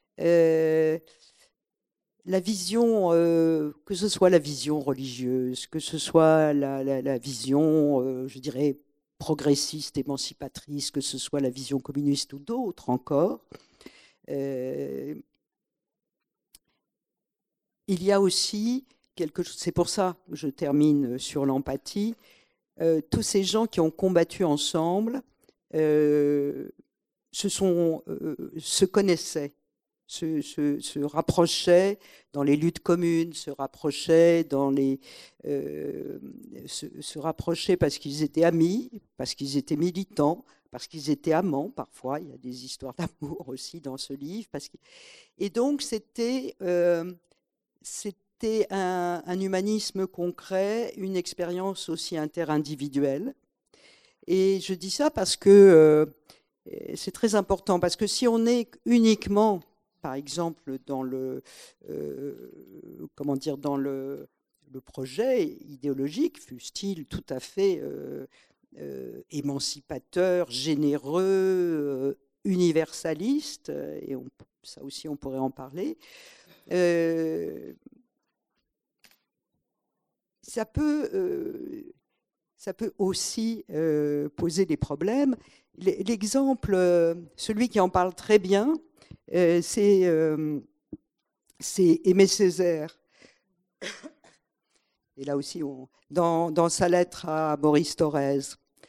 la vision, que ce soit la vision religieuse, que ce soit la vision, je dirais, progressiste, émancipatrice, que ce soit la vision communiste ou d'autres encore, il y a aussi quelque chose, c'est pour ça que je termine sur l'empathie, tous ces gens qui ont combattu ensemble se connaissaient. se rapprochaient dans les luttes communes, se rapprochaient se rapprochaient parce qu'ils étaient amis, parce qu'ils étaient militants, parce qu'ils étaient amants parfois. Il y a des histoires d'amour aussi dans ce livre. Et donc c'était un humanisme concret, une expérience aussi interindividuelle. Et je dis ça parce que c'est très important, parce que si on est uniquement, par exemple, dans le projet idéologique, fût-il tout à fait émancipateur, généreux, universaliste, et ça aussi on pourrait en parler, ça peut aussi poser des problèmes. L'exemple, celui qui en parle très bien, c'est Aimé Césaire. Et là aussi, dans sa lettre à Maurice Thorez.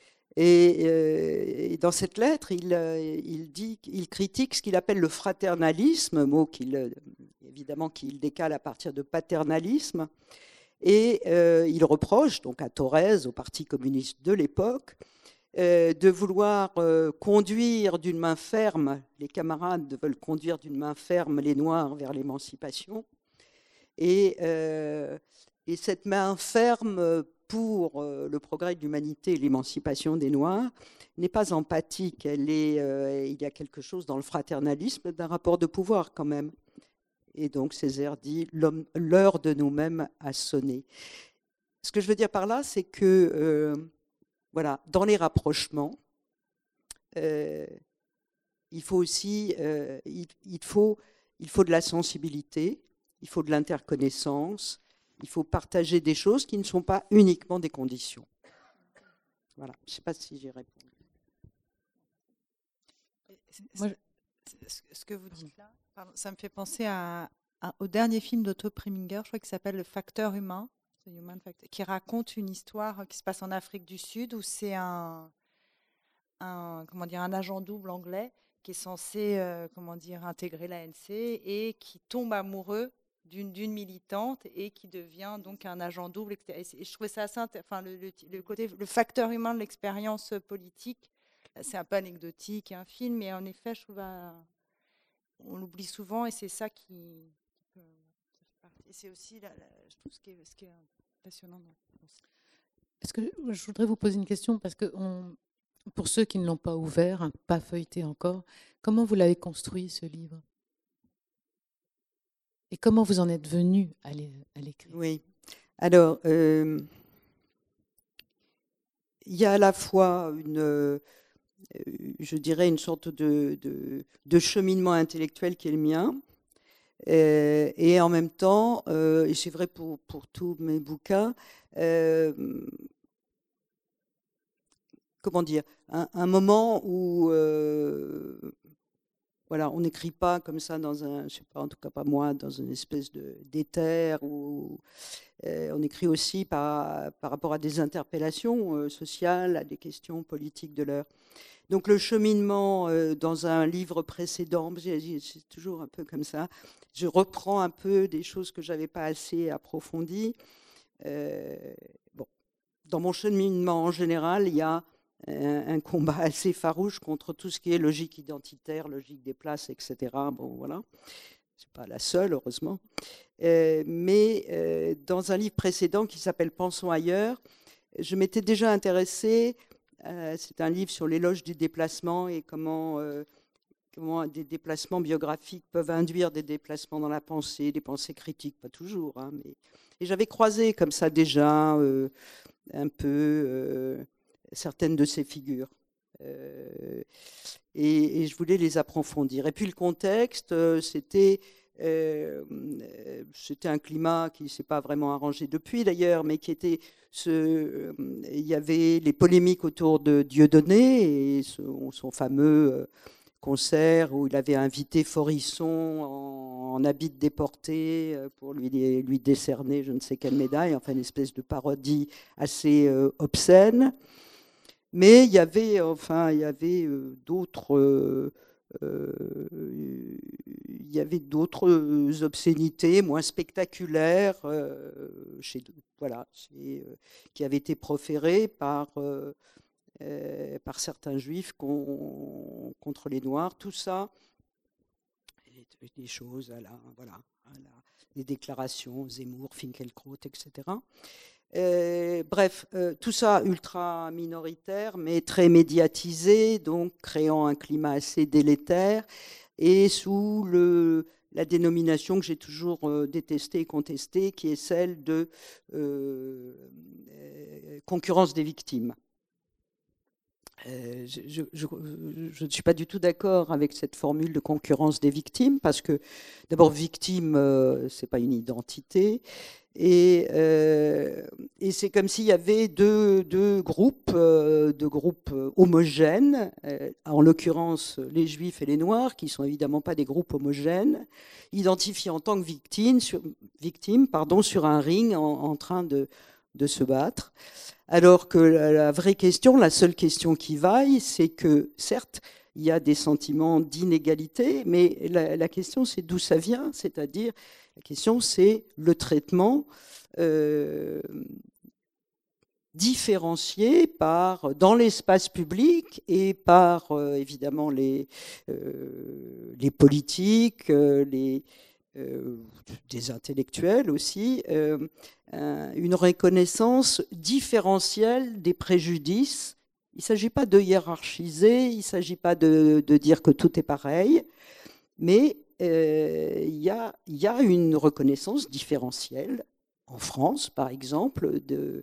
Et dans cette lettre, il critique ce qu'il appelle le fraternalisme, mot évidemment qu'il décale à partir de paternalisme. Et il reproche donc à Thorez, au Parti communiste de l'époque, de vouloir conduire d'une main ferme, les camarades veulent conduire d'une main ferme les Noirs vers l'émancipation. Et cette main ferme pour le progrès de l'humanité et l'émancipation des Noirs n'est pas empathique. Il y a quelque chose dans le fraternalisme d'un rapport de pouvoir quand même. Et donc Césaire dit « l'heure de nous-mêmes a sonné ». Ce que je veux dire par là, c'est que voilà, dans les rapprochements, il faut aussi il faut de la sensibilité, il faut de l'interconnaissance, il faut partager des choses qui ne sont pas uniquement des conditions. Voilà, je ne sais pas si j'y réponds.
Moi, ce que vous dites là, pardon, ça me fait penser au dernier film d'Otto Preminger, je crois qu'il s'appelle Le Facteur Humain, qui raconte une histoire qui se passe en Afrique du Sud, où c'est un agent double anglais qui est censé intégrer l'ANC et qui tombe amoureux d'une militante et qui devient donc un agent double. Et je trouvais ça assez le facteur humain de l'expérience politique, c'est un peu anecdotique, un film, mais en effet, je trouve on l'oublie souvent et c'est ça qui peut faire partie. Et c'est aussi, je trouve, ce qui est passionnant.
Est-ce que je voudrais vous poser une question parce que pour ceux qui ne l'ont pas ouvert, pas feuilleté encore, comment vous l'avez construit ce livre? Et comment vous en êtes venu à l'écrire?
Oui, alors, il y a à la fois je dirais une sorte de cheminement intellectuel qui est le mien, et en même temps, et c'est vrai pour tous mes bouquins, comment dire, un moment où voilà, on n'écrit pas comme ça dans je sais pas, en tout cas pas moi, dans une espèce d'éther, où on écrit aussi par rapport à des interpellations sociales, à des questions politiques de l'heure. Donc le cheminement dans un livre précédent, c'est toujours un peu comme ça, je reprends un peu des choses que j'avais pas assez approfondies. Bon, dans mon cheminement en général, il y a un combat assez farouche contre tout ce qui est logique identitaire, logique des places, etc. Bon, voilà. C'est pas la seule, heureusement. Mais dans un livre précédent qui s'appelle Pensons ailleurs, je m'étais déjà intéressée. C'est un livre sur l'éloge du déplacement et comment des déplacements biographiques peuvent induire des déplacements dans la pensée, des pensées critiques, pas toujours. Hein, et j'avais croisé comme ça déjà un peu certaines de ces figures. Et je voulais les approfondir. Et puis le contexte, c'était un climat qui ne s'est pas vraiment arrangé depuis d'ailleurs, mais qui était il y avait les polémiques autour de Dieudonné et son fameux concert où il avait invité Forisson en habit de déporté pour lui décerner je ne sais quelle médaille, enfin une espèce de parodie assez obscène. Mais il y avait d'autres. Il y avait d'autres obscénités moins spectaculaires qui avaient été proférées par certains juifs contre les Noirs. Tout ça, des choses des déclarations, Zemmour, Finkielkraut, etc. Bref, tout ça ultra minoritaire, mais très médiatisé, donc créant un climat assez délétère, et sous la dénomination que j'ai toujours détestée et contestée, qui est celle de concurrence des victimes. Je ne suis pas du tout d'accord avec cette formule de concurrence des victimes, parce que d'abord, victime, ce n'est pas une identité, et c'est comme s'il y avait deux groupes homogènes, en l'occurrence les Juifs et les Noirs, qui ne sont évidemment pas des groupes homogènes, identifiés en tant que victimes sur un ring en train de se battre. Alors que la vraie question, la seule question qui vaille, c'est que, certes, il y a des sentiments d'inégalité, mais la question, c'est d'où ça vient, c'est-à-dire, la question, c'est le traitement différencié dans l'espace public et par, évidemment, les politiques, des intellectuels aussi, une reconnaissance différentielle des préjudices. Il ne s'agit pas de hiérarchiser, il ne s'agit pas de dire que tout est pareil, mais il y a une reconnaissance différentielle, en France par exemple,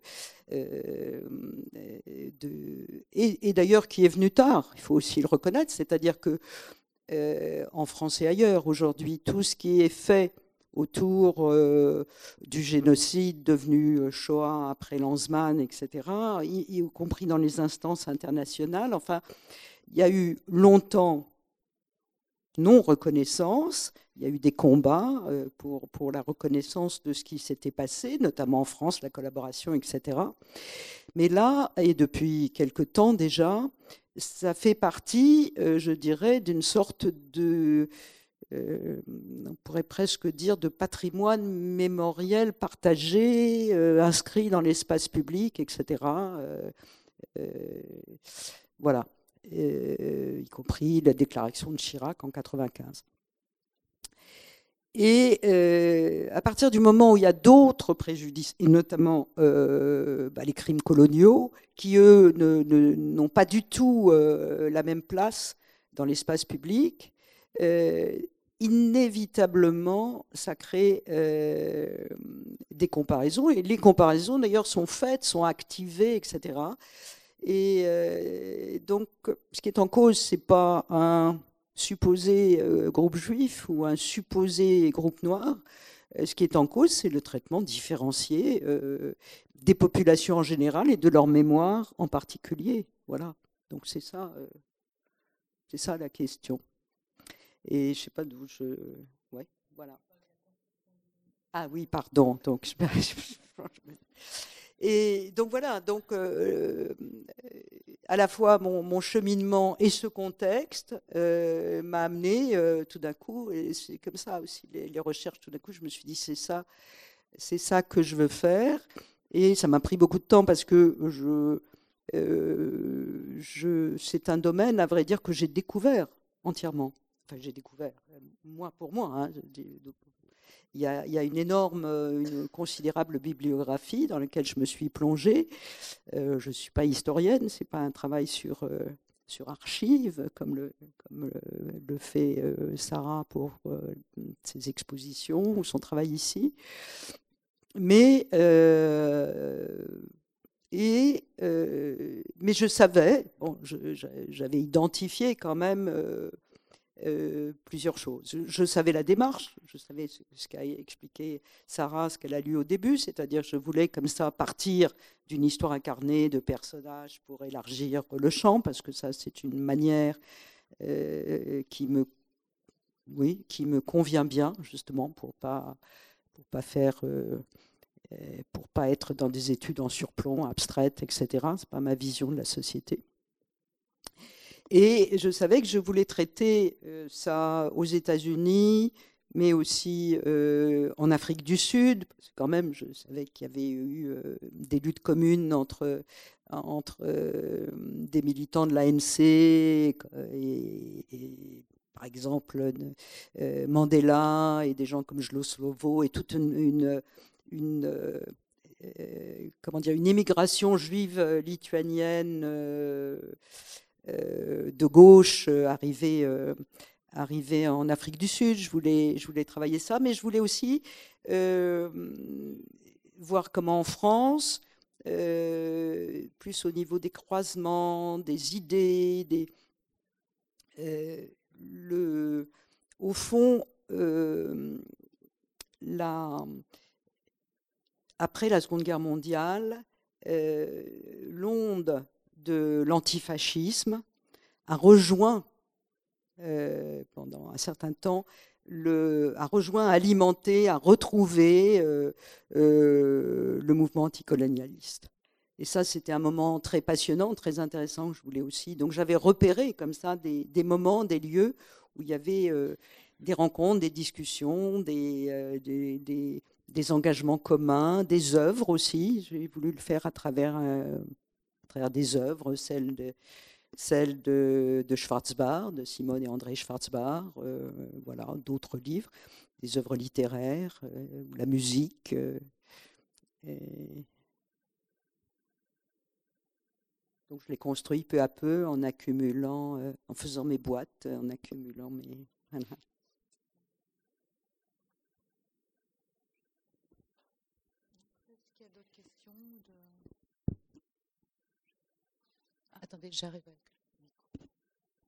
et d'ailleurs qui est venue tard, il faut aussi le reconnaître, c'est-à-dire que en France et ailleurs aujourd'hui, tout ce qui est fait autour du génocide devenu Shoah après Lanzmann, etc., y compris dans les instances internationales. Enfin, il y a eu longtemps non-reconnaissance, il y a eu des combats pour la reconnaissance de ce qui s'était passé, notamment en France, la collaboration, etc. Mais là, et depuis quelque temps déjà, ça fait partie, je dirais, d'une sorte de... on pourrait presque dire de patrimoine mémoriel partagé, inscrit dans l'espace public, etc. Voilà, y compris la déclaration de Chirac en 1995. Et à partir du moment où il y a d'autres préjudices, et notamment les crimes coloniaux, qui, eux, n'ont pas du tout la même place dans l'espace public, inévitablement, ça crée des comparaisons. Et les comparaisons, d'ailleurs, sont faites, sont activées, etc. Et donc, ce qui est en cause, ce n'est pas un supposé groupe juif ou un supposé groupe noir. Ce qui est en cause, c'est le traitement différencié des populations en général et de leur mémoire en particulier. Voilà. Donc c'est ça la question. Et je ne sais pas d'où je... Ouais, voilà. Ah oui, pardon. Donc, et donc voilà, donc à la fois mon cheminement et ce contexte m'a amené tout d'un coup, et c'est comme ça aussi les recherches, tout d'un coup je me suis dit c'est ça que je veux faire, et ça m'a pris beaucoup de temps parce que c'est un domaine, à vrai dire, que j'ai découvert entièrement. Enfin, j'ai découvert, pour moi, hein, il y a une considérable bibliographie dans laquelle je me suis plongée. Je ne suis pas historienne, ce n'est pas un travail sur archives, comme le fait Sarah pour ses expositions ou son travail ici. Mais je savais, j'avais identifié quand même plusieurs choses. Je savais la démarche, je savais ce qu'a expliqué Sarah, ce qu'elle a lu au début, c'est-à-dire je voulais comme ça partir d'une histoire incarnée de personnages pour élargir le champ, parce que ça c'est une manière qui me convient bien, justement, pour pas être dans des études en surplomb, abstraites, etc. C'est pas ma vision de la société. Et je savais que je voulais traiter ça aux États-Unis, mais aussi en Afrique du Sud. Parce que quand même, je savais qu'il y avait eu des luttes communes entre des militants de l'ANC et par exemple Mandela et des gens comme Jlo Slovo et toute comment dire, une immigration juive lituanienne de gauche arrivée en Afrique du Sud. Je voulais travailler ça, mais je voulais aussi voir comment en France, plus au niveau des croisements, des idées, au fond, après la Seconde Guerre mondiale, l'onde de l'antifascisme a rejoint, pendant un certain temps, a rejoint, alimenté, a retrouvé le mouvement anticolonialiste. Et ça, c'était un moment très passionnant, très intéressant que je voulais aussi. Donc j'avais repéré comme ça des moments, des lieux où il y avait des rencontres, des discussions, des engagements communs, des œuvres aussi. J'ai voulu le faire à travers des œuvres, celles de Schwarzbach, de Simone et André Schwarzbach, voilà, d'autres livres, des œuvres littéraires, la musique. Donc je l'ai construit peu à peu en accumulant, en faisant mes boîtes, en accumulant mes... Voilà.
Est-ce qu'il y a d'autres questions Attendez, j'arrive avec le micro.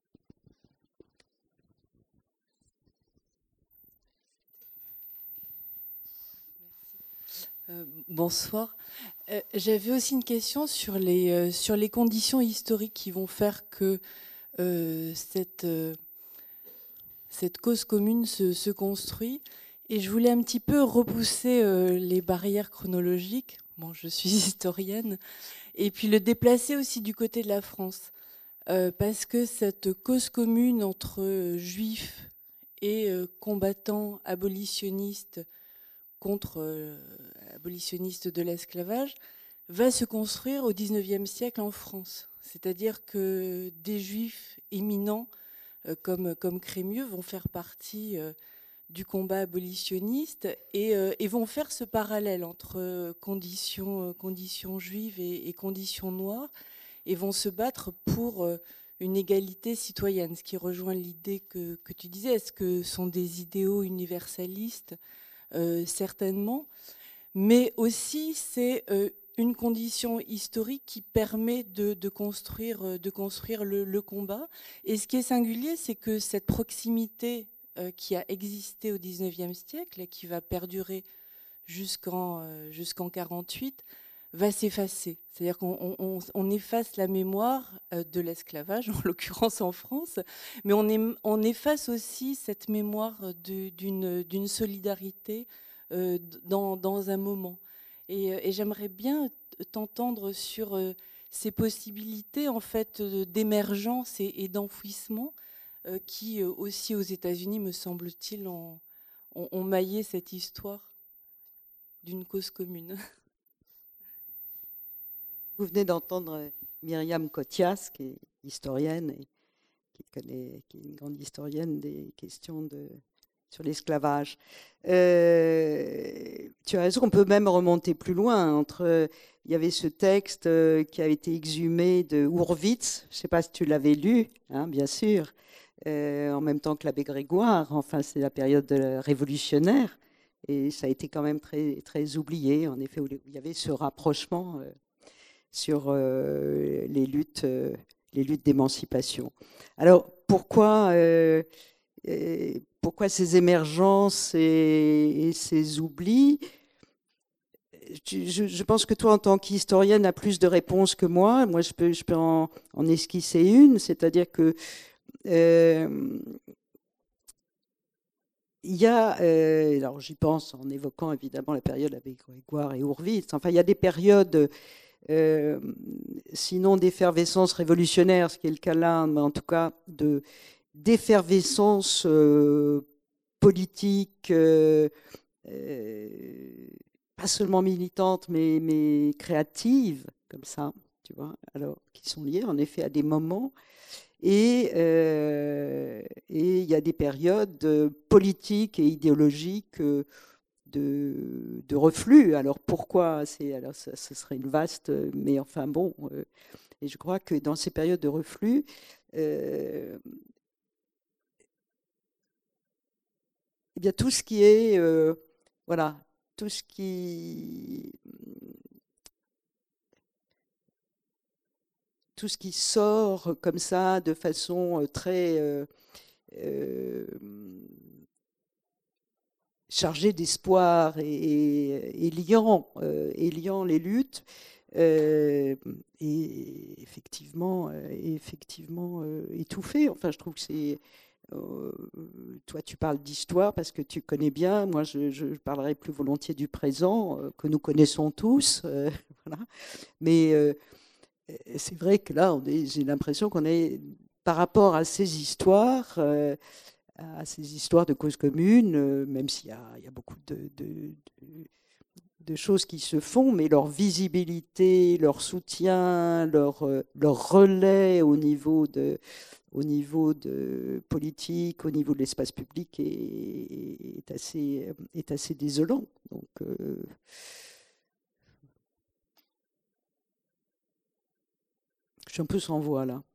Bonsoir. J'avais aussi une question sur les conditions historiques qui vont faire que cette cause commune se construit. Et je voulais un petit peu repousser les barrières chronologiques. Bon, je suis historienne. Et puis le déplacer aussi du côté de la France. Parce que cette cause commune entre juifs et combattants abolitionnistes contre abolitionnistes de l'esclavage va se construire au XIXe siècle en France. C'est-à-dire que des juifs éminents comme Crémieux vont faire partie du combat abolitionniste et vont faire ce parallèle entre conditions juives et conditions noires et vont se battre pour une égalité citoyenne, ce qui rejoint l'idée que tu disais. Est-ce que ce sont des idéaux universalistes ? Certainement, mais aussi c'est une condition historique qui permet de construire le combat. Et ce qui est singulier, c'est que cette proximité qui a existé au XIXe siècle et qui va perdurer jusqu'en 1948 va s'effacer. C'est-à-dire qu'on efface la mémoire de l'esclavage, en l'occurrence en France, mais on efface aussi cette mémoire d'une solidarité dans un moment. Et j'aimerais bien t'entendre sur ces possibilités en fait d'émergence et d'enfouissement qui aussi aux États-Unis, me semble-t-il, ont maillé cette histoire d'une cause commune.
Vous venez d'entendre Myriam Kotias, qui est historienne et qui est une grande historienne des questions sur l'esclavage. Tu as raison, on peut même remonter plus loin. Il y avait ce texte qui a été exhumé de Hurwitz, je ne sais pas si tu l'avais lu, hein, bien sûr, en même temps que l'abbé Grégoire. Enfin, c'est la période révolutionnaire et ça a été quand même très, très oublié, en effet, où il y avait ce rapprochement sur les luttes d'émancipation. Alors, pourquoi ces émergences et ces oublis? Je pense que toi, en tant qu'historienne, as plus de réponses que moi. Moi, je peux en esquisser une, c'est-à-dire que il y a, alors j'y pense en évoquant évidemment la période avec Grégoire et Hurwitz, enfin il y a des périodes sinon d'effervescence révolutionnaire, ce qui est le cas là, mais en tout cas d'effervescence politique, pas seulement militante, mais créative, comme ça, tu vois, alors, qui sont liées en effet à des moments. Et il y a des périodes politiques et idéologiques de reflux. Alors pourquoi alors ça serait une vaste, mais enfin bon. Et je crois que dans ces périodes de reflux, eh bien tout ce qui est, voilà, tout ce qui sort comme ça de façon très chargée d'espoir et liant les luttes, et effectivement étouffé. Enfin, je trouve que c'est... toi, tu parles d'histoire parce que tu connais bien. Moi, je parlerai plus volontiers du présent que nous connaissons tous. Voilà. Mais c'est vrai que là, j'ai l'impression qu'on est, par rapport à ces histoires de cause commune, même s'il y a beaucoup de choses qui se font, mais leur visibilité, leur soutien, leur relais au niveau de politique, au niveau de l'espace public est assez désolant. Donc, je suis un peu sans voix là.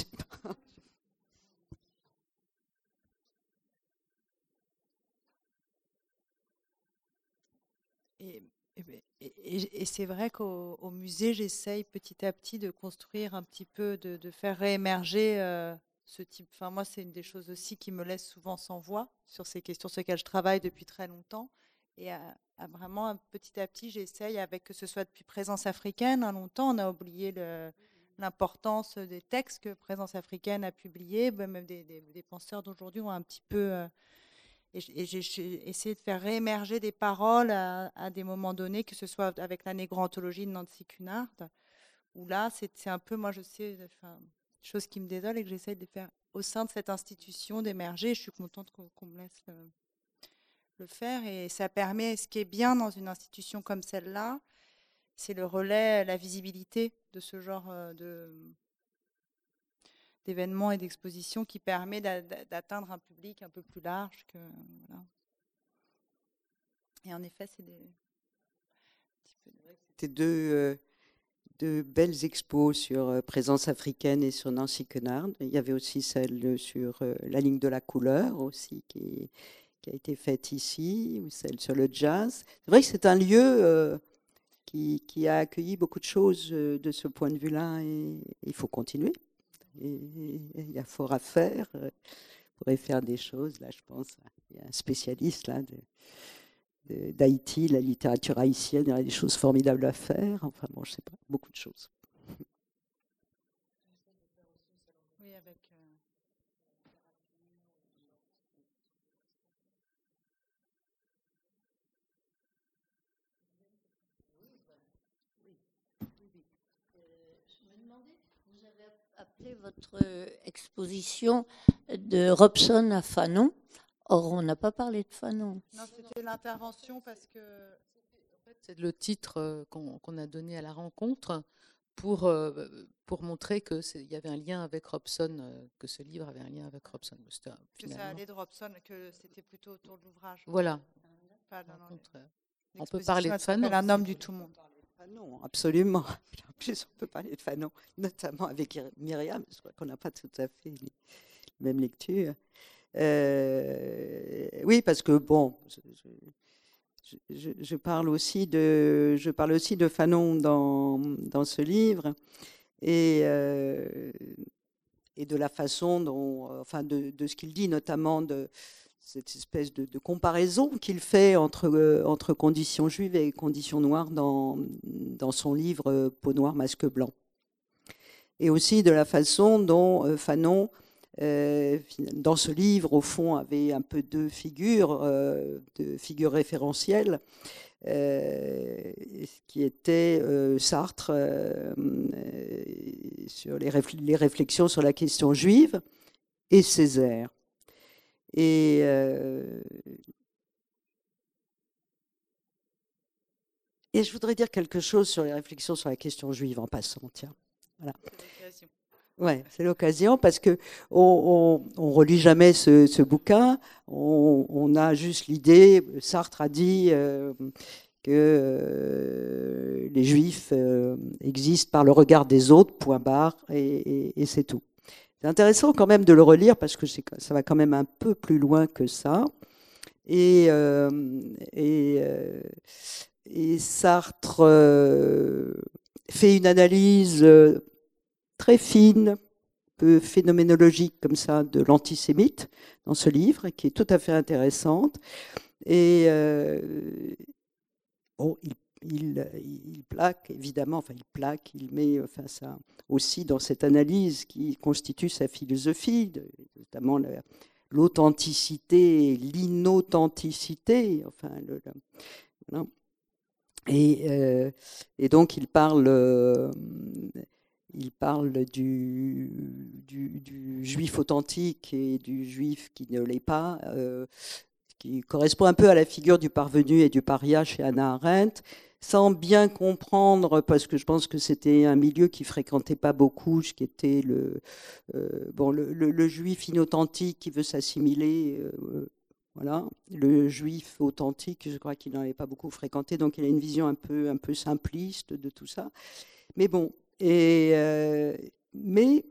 Et c'est vrai qu'au musée, j'essaye petit à petit de construire un petit peu, de faire réémerger ce type. Enfin, moi, c'est une des choses aussi qui me laisse souvent sans voix sur ces questions sur lesquelles je travaille depuis très longtemps. Et vraiment, petit à petit, j'essaye, avec que ce soit depuis Présence africaine, longtemps, on a oublié l'importance des textes que Présence africaine a publiés, même des penseurs d'aujourd'hui ont un petit peu... et j'ai essayé de faire réémerger des paroles à des moments donnés, que ce soit avec la négro-anthologie de Nancy Cunard, où là, c'est un peu, moi je sais, enfin, chose qui me désole et que j'essaye de faire au sein de cette institution d'émerger. Je suis contente qu'on me laisse le faire, et ça permet, ce qui est bien dans une institution comme celle-là, c'est le relais, la visibilité de ce genre d'événements et d'expositions qui permet d'atteindre un public un peu plus large. Voilà. Et en effet, c'est
C'était deux belles expos sur Présence africaine et sur Nancy Cunard. Il y avait aussi celle sur la ligne de la couleur aussi qui a été faite ici, ou celle sur le jazz. C'est vrai que c'est un lieu qui a accueilli beaucoup de choses de ce point de vue-là, et il faut continuer. Il y a fort à faire. On pourrait faire des choses. Là, je pense, il y a un spécialiste là d'Haïti, la littérature haïtienne. Il y a des choses formidables à faire. Enfin bon, je sais pas, beaucoup de choses.
Oui, avec...
Appelez votre exposition de Robson à Fanon. Or, on n'a pas parlé de Fanon.
Non, c'était l'intervention parce que...
En fait, c'est le titre qu'on a donné à la rencontre pour montrer qu'il y avait un lien avec Robson, que ce livre avait un lien avec Robson.
Que ça allait de Robson, que c'était plutôt autour de l'ouvrage.
Voilà. On peut parler de Fanon.
Un homme du tout monde.
Fanon, absolument. En plus, on peut parler de Fanon, notamment avec Myriam. Je crois qu'on n'a pas tout à fait les mêmes lectures. Oui, parce que bon, je parle aussi de Fanon dans ce livre, et de la façon dont, enfin, de ce qu'il dit, notamment de cette espèce de comparaison qu'il fait entre conditions juives et conditions noires dans son livre Peau noire, masque blanc. Et aussi de la façon dont Fanon, dans ce livre, au fond, avait un peu deux figures référentielles. qui était Sartre, sur les réflexions sur la question juive, et Césaire. Et je voudrais dire quelque chose sur les réflexions sur la question juive en passant. Tiens, voilà. Ouais, c'est l'occasion parce que on relit jamais ce bouquin. On a juste l'idée. Sartre a dit que les Juifs existent par le regard des autres. Point barre, et c'est tout. C'est intéressant quand même de le relire parce que ça va quand même un peu plus loin que ça. Et Sartre fait une analyse très fine, peu phénoménologique comme ça, de l'antisémite dans ce livre, qui est tout à fait intéressante. Et bon, il plaque, évidemment, enfin il met ça aussi dans cette analyse qui constitue sa philosophie, notamment l'authenticité, l'inauthenticité, enfin, voilà. Et donc il parle du juif authentique et du juif qui ne l'est pas, qui correspond un peu à la figure du parvenu et du paria chez Hannah Arendt, sans bien comprendre, parce que je pense que c'était un milieu qui fréquentait pas beaucoup, ce qui était le juif inauthentique qui veut s'assimiler. Voilà, le juif authentique, je crois qu'il n'en avait pas beaucoup fréquenté, donc il a une vision un peu simpliste de tout ça. Mais bon, mais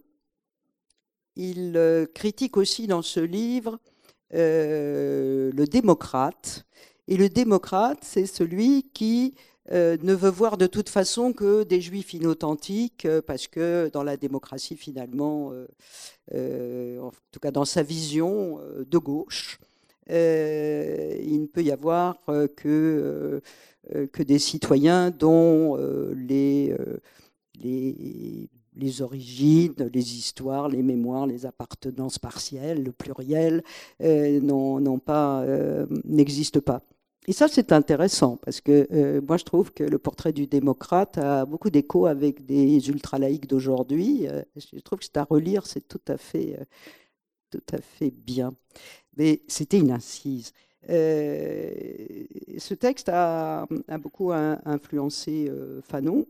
il critique aussi dans ce livre le démocrate. Et le démocrate, c'est celui qui ne veut voir de toute façon que des juifs inauthentiques, parce que dans la démocratie, finalement, en tout cas dans sa vision de gauche, il ne peut y avoir que des citoyens dont les origines, les histoires, les mémoires, les appartenances partielles, le pluriel, n'existent pas. Et ça, c'est intéressant, parce que moi, je trouve que le portrait du démocrate a beaucoup d'écho avec des ultralaïcs d'aujourd'hui. Je trouve que c'est à relire, c'est tout à fait bien. Mais c'était une incise. Ce texte a beaucoup influencé Fanon,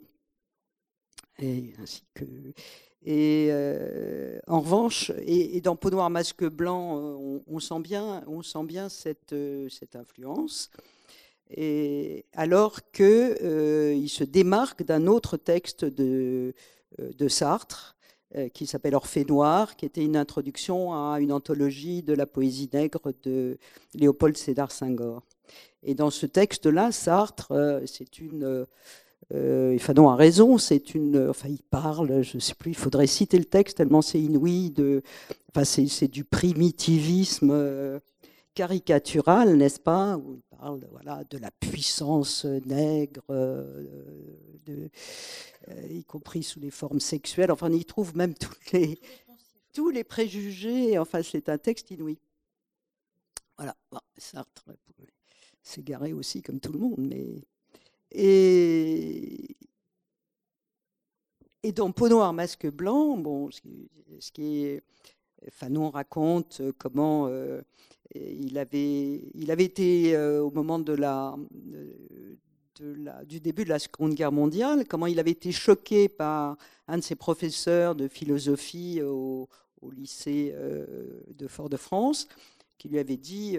en revanche, et dans Peau noire, masque blanc, on sent bien cette influence. Et alors qu'il se démarque d'un autre texte de Sartre, qui s'appelle Orphée noire, qui était une introduction à une anthologie de la poésie nègre de Léopold Sédar Senghor. Et dans ce texte-là, Sartre, Fanon a raison, il parle, je ne sais plus, il faudrait citer le texte tellement c'est inouï, c'est du primitivisme caricatural, n'est-ce pas, où il parle de la puissance nègre, y compris sous les formes sexuelles, enfin on y trouve même tous les préjugés, enfin c'est un texte inouï. Voilà, bon, Sartre s'est garé aussi comme tout le monde, mais... Et dans Peau noire, masque blanc, bon, ce qui est, Fanon raconte comment il avait été au moment du début de la Seconde Guerre mondiale, comment il avait été choqué par un de ses professeurs de philosophie au lycée de Fort-de-France, qui lui avait dit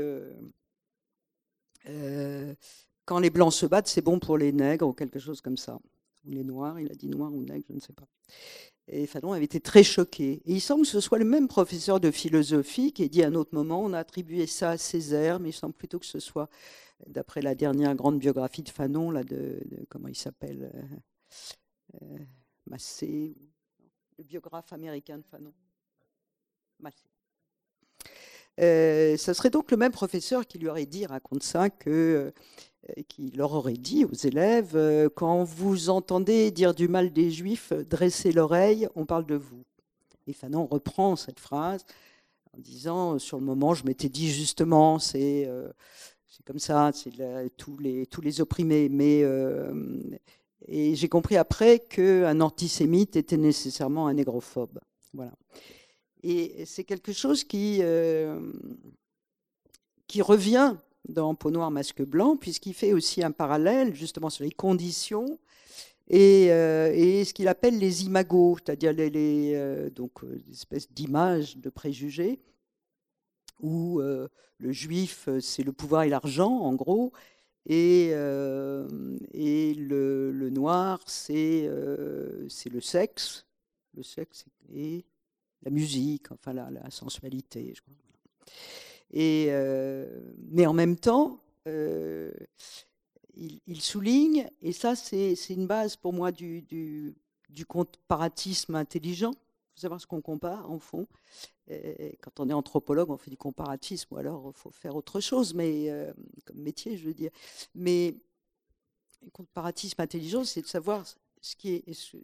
quand les Blancs se battent, c'est bon pour les nègres, ou quelque chose comme ça. Ou les Noirs, il a dit Noirs ou nègres, je ne sais pas. Et Fanon avait été très choqué. Et il semble que ce soit le même professeur de philosophie qui a dit à un autre moment, on a attribué ça à Césaire, mais il semble plutôt que ce soit, d'après la dernière grande biographie de Fanon, là, comment il s'appelle, Massé, le biographe américain de Fanon. Massé. Ça serait donc le même professeur qui lui aurait dit, raconte ça, qui leur aurait dit aux élèves, quand vous entendez dire du mal des Juifs, dressez l'oreille, on parle de vous. Et Fanon reprend cette phrase en disant, sur le moment, je m'étais dit justement, c'est c'est comme ça, c'est tous les opprimés. Et j'ai compris après qu'un antisémite était nécessairement un négrophobe. Voilà. Et c'est quelque chose qui revient dans Peau noire, masque blanc, puisqu'il fait aussi un parallèle justement sur les conditions et ce qu'il appelle les imagos, c'est-à-dire donc, des espèces d'images, de préjugés, où le juif, c'est le pouvoir et l'argent, en gros, et le noir, c'est le sexe et la musique, enfin la sensualité, je crois. Mais en même temps, il souligne, et ça c'est une base pour moi du comparatisme intelligent. Il faut savoir ce qu'on compare en fond. Et quand on est anthropologue, on fait du comparatisme, ou alors il faut faire autre chose, mais comme métier, je veux dire. Mais le comparatisme intelligent, c'est de savoir ce qu'il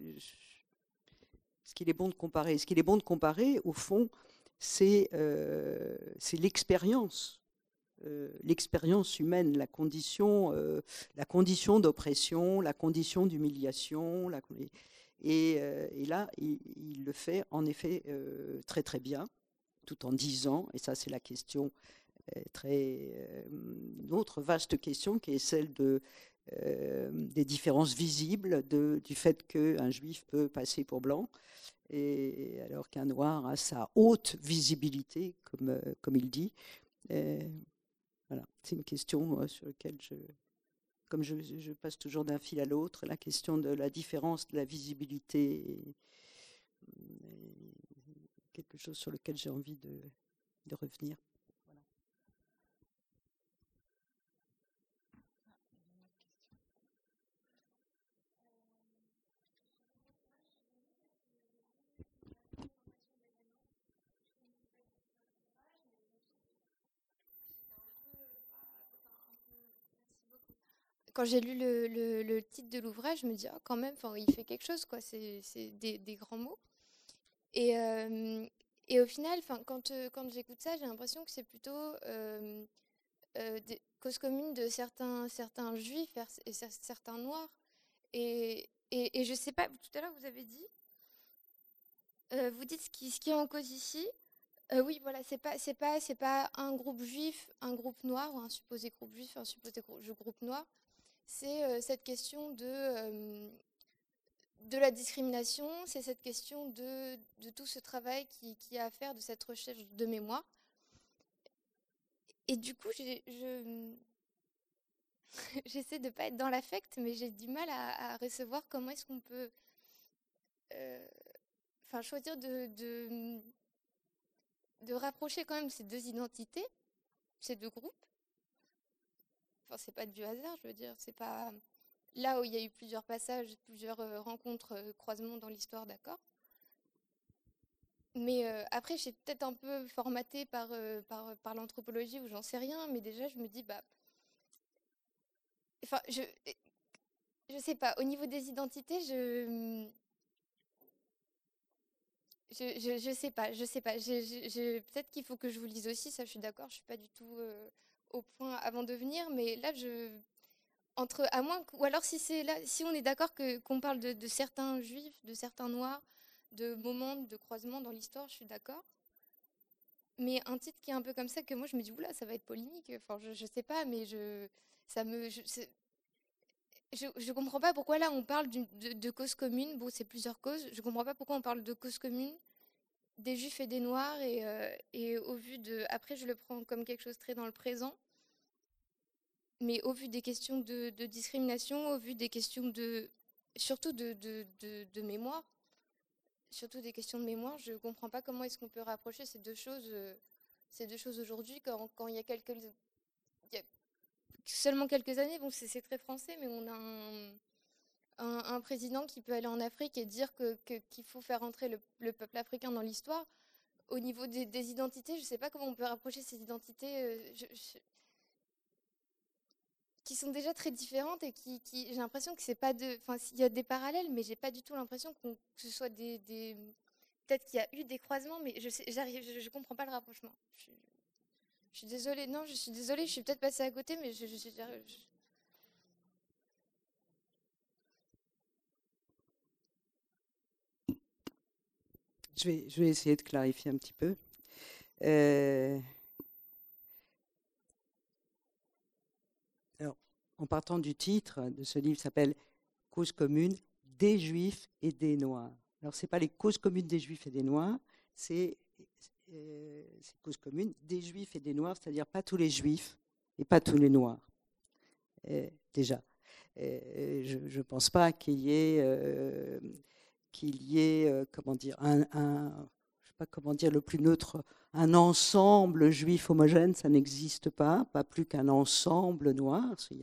est bon de comparer. Ce qu'il est bon de comparer, au fond, c'est l'expérience. L'expérience humaine, la condition d'oppression, la condition d'humiliation. Et là, il le fait en effet très très bien, tout en disant, et ça c'est la question une autre vaste question qui est celle des différences visibles, du fait qu'un juif peut passer pour blanc, et alors qu'un noir a sa haute visibilité, comme il dit. Voilà, c'est une question sur laquelle comme je passe toujours d'un fil à l'autre, la question de la différence de la visibilité est quelque chose sur lequel j'ai envie de revenir. Voilà.
Quand j'ai lu le titre de l'ouvrage, je me dis, oh, quand même, il fait quelque chose, quoi. C'est des grands mots. Et au final, quand j'écoute ça, j'ai l'impression que c'est plutôt des causes communes de certains juifs et certains noirs. Et je sais pas, tout à l'heure, vous avez dit, vous dites ce qui est en cause ici. Oui, voilà, c'est pas un groupe juif, un groupe noir, ou un supposé groupe juif, un supposé groupe noir. C'est cette question de la discrimination, c'est cette question de tout ce travail qui a à faire, de cette recherche de mémoire. Et du coup, j'essaie de ne pas être dans l'affect, mais j'ai du mal à recevoir comment est-ce qu'on peut choisir de rapprocher quand même ces deux identités, ces deux groupes. C'est pas du hasard, je veux dire, c'est pas là où il y a eu plusieurs passages, plusieurs rencontres, croisements dans l'histoire, d'accord. Mais après, je suis peut-être un peu formatée par l'anthropologie ou j'en sais rien, mais déjà, je me dis, je sais pas, au niveau des identités, je sais pas. Peut-être qu'il faut que je vous lise aussi, ça je suis d'accord, je suis pas du tout au point avant de venir, mais là à moins ou alors si on est d'accord qu'on parle de certains juifs, de certains noirs, de moments de croisement dans l'histoire, je suis d'accord. Mais un titre qui est un peu comme ça, que moi je me dis oula, ça va être polémique. Je sais pas, mais je comprends pas pourquoi là on parle de causes communes. Bon, c'est plusieurs causes. Je comprends pas pourquoi on parle de causes communes des juifs et des noirs et au vu de après je le prends comme quelque chose très dans le présent. Mais au vu des questions de discrimination, au vu des questions surtout de mémoire, surtout des questions de mémoire, je ne comprends pas comment est-ce qu'on peut rapprocher ces deux choses aujourd'hui quand il y a seulement quelques années. Bon, c'est très français, mais on a un président qui peut aller en Afrique et dire qu'il faut faire entrer le peuple africain dans l'histoire. Au niveau des identités, je ne sais pas comment on peut rapprocher ces identités qui sont déjà très différentes et qui j'ai l'impression que c'est pas il y a des parallèles, mais j'ai pas du tout l'impression que ce soit peut-être qu'il y a eu des croisements, mais je comprends pas le rapprochement. Je suis désolée, non, je suis désolée, je suis peut-être passée à côté, mais
Je vais essayer de clarifier un petit peu. Alors, en partant du titre de ce livre, s'appelle Cause commune des Juifs et des Noirs. Alors, ce n'est pas les causes communes des Juifs et des Noirs, c'est cause commune des Juifs et des Noirs, c'est-à-dire pas tous les Juifs et pas tous les Noirs. Déjà, je ne pense pas qu'il y ait, comment dire, je sais pas comment dire le plus neutre, un ensemble juif homogène, ça n'existe pas plus qu'un ensemble noir. Il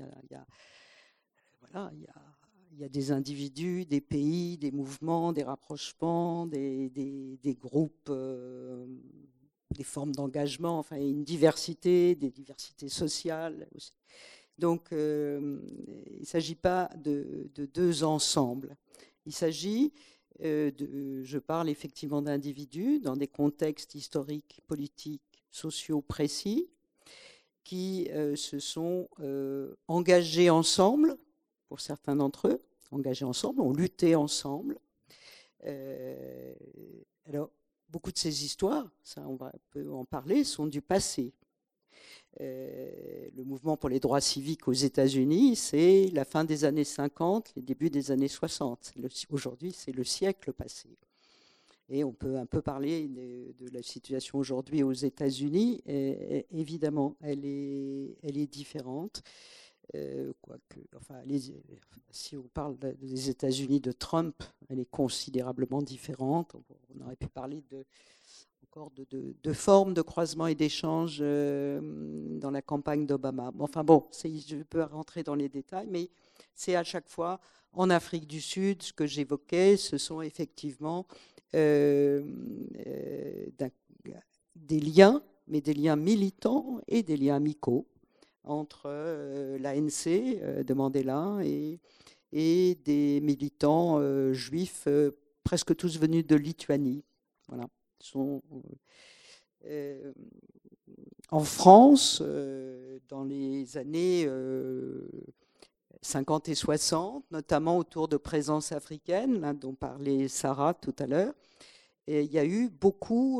y a des individus, des pays, des mouvements, des rapprochements, des groupes, des formes d'engagement, enfin une diversité, des diversités sociales aussi. Donc, il ne s'agit pas de deux ensembles. Il s'agit je parle effectivement d'individus dans des contextes historiques, politiques, sociaux précis, qui se sont engagés ensemble, pour certains d'entre eux, ont lutté ensemble. Alors, beaucoup de ces histoires, ça on peut en parler, sont du passé. Le mouvement pour les droits civiques aux États-Unis, c'est la fin des années 50, les débuts des années 60. Aujourd'hui, c'est le siècle passé. Et on peut un peu parler de la situation aujourd'hui aux États-Unis. Évidemment, elle est différente. Si on parle des États-Unis de Trump, elle est considérablement différente. On aurait pu parler de formes de croisement et d'échange dans la campagne d'Obama. Enfin bon, je peux rentrer dans les détails, mais c'est à chaque fois en Afrique du Sud, ce que j'évoquais, ce sont effectivement des liens, mais des liens militants et des liens amicaux entre l'ANC de Mandela et des militants juifs, presque tous venus de Lituanie. Voilà. En France, dans les années 50 et 60, notamment autour de présence africaine, là, dont parlait Sarah tout à l'heure, il y a eu beaucoup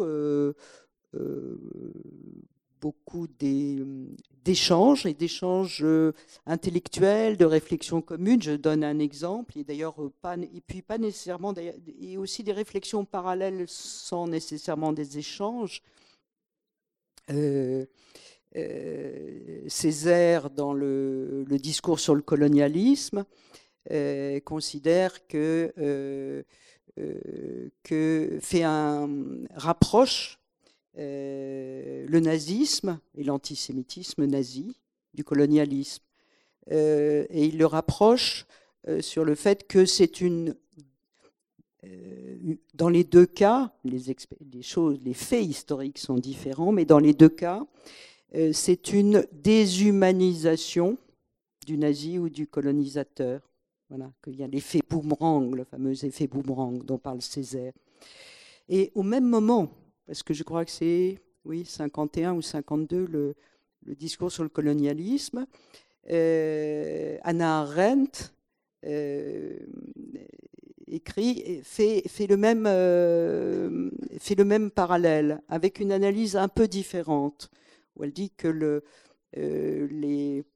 d'échanges et d'échanges intellectuels, de réflexions communes. Je donne un exemple, et d'ailleurs pas nécessairement, et aussi des réflexions parallèles sans nécessairement des échanges. Césaire, dans le discours sur le colonialisme, considère rapproche le nazisme et l'antisémitisme nazi du colonialisme. Et il le rapproche sur le fait que c'est dans les deux cas, les faits historiques sont différents, mais dans les deux cas, c'est une déshumanisation du nazi ou du colonisateur. Voilà, qu'il y a l'effet boomerang, le fameux effet boomerang dont parle Césaire. Et au même moment, parce que je crois que c'est 51 ou 52, le discours sur le colonialisme, Hannah Arendt fait le même parallèle, avec une analyse un peu différente, où elle dit que les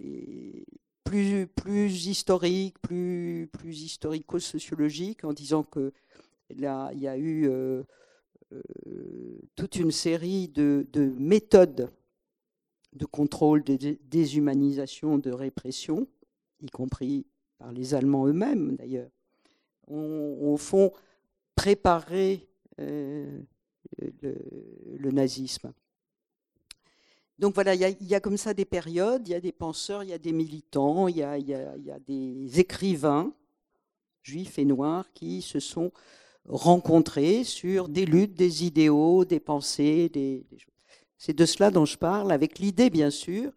plus historiques, plus historico-sociologiques, en disant que là, il y a eu toute une série de méthodes de contrôle, de déshumanisation, de répression, y compris par les Allemands eux-mêmes d'ailleurs, au fond préparer le nazisme. Donc voilà, il y a comme ça des périodes, il y a des penseurs, il y a des militants, il y a des écrivains, juifs et noirs, qui se sont rencontrés sur des luttes, des idéaux, des pensées, des choses. C'est de cela dont je parle, avec l'idée, bien sûr,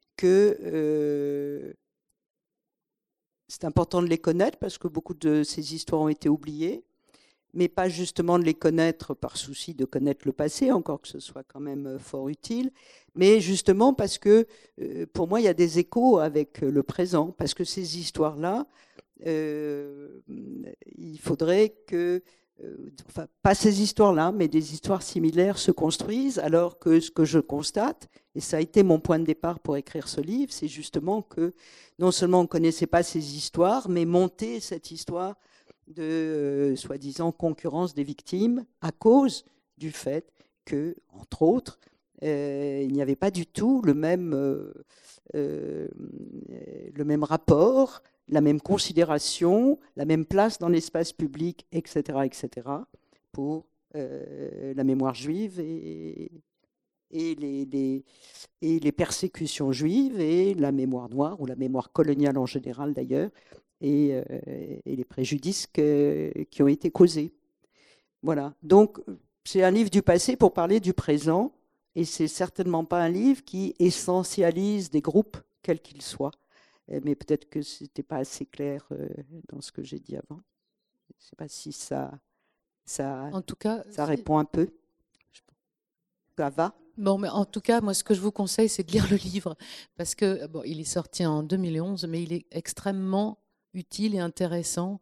que c'est important de les connaître, parce que beaucoup de ces histoires ont été oubliées, mais pas justement de les connaître par souci de connaître le passé, encore que ce soit quand même fort utile, mais justement parce que pour moi, il y a des échos avec le présent, parce que ces histoires-là, il faudrait que, enfin, pas ces histoires-là, mais des histoires similaires se construisent, alors que ce que je constate, et ça a été mon point de départ pour écrire ce livre, c'est justement que non seulement on ne connaissait pas ces histoires, mais monter cette histoire de soi-disant concurrence des victimes à cause du fait que, entre autres, il n'y avait pas du tout le même rapport, la même considération, la même place dans l'espace public, etc., pour la mémoire juive et les persécutions juives et la mémoire noire, ou la mémoire coloniale en général d'ailleurs, et les préjudices qui ont été causés. Voilà. Donc, c'est un livre du passé pour parler du présent, et c'est certainement pas un livre qui essentialise des groupes, quels qu'ils soient. Mais peut-être que c'était pas assez clair dans ce que j'ai dit avant. Je ne sais pas si
En tout cas,
ça répond un peu. Ça va?
Bon, mais en tout cas, moi, ce que je vous conseille, c'est de lire le livre, parce que bon, il est sorti en 2011, mais il est extrêmement utile et intéressant.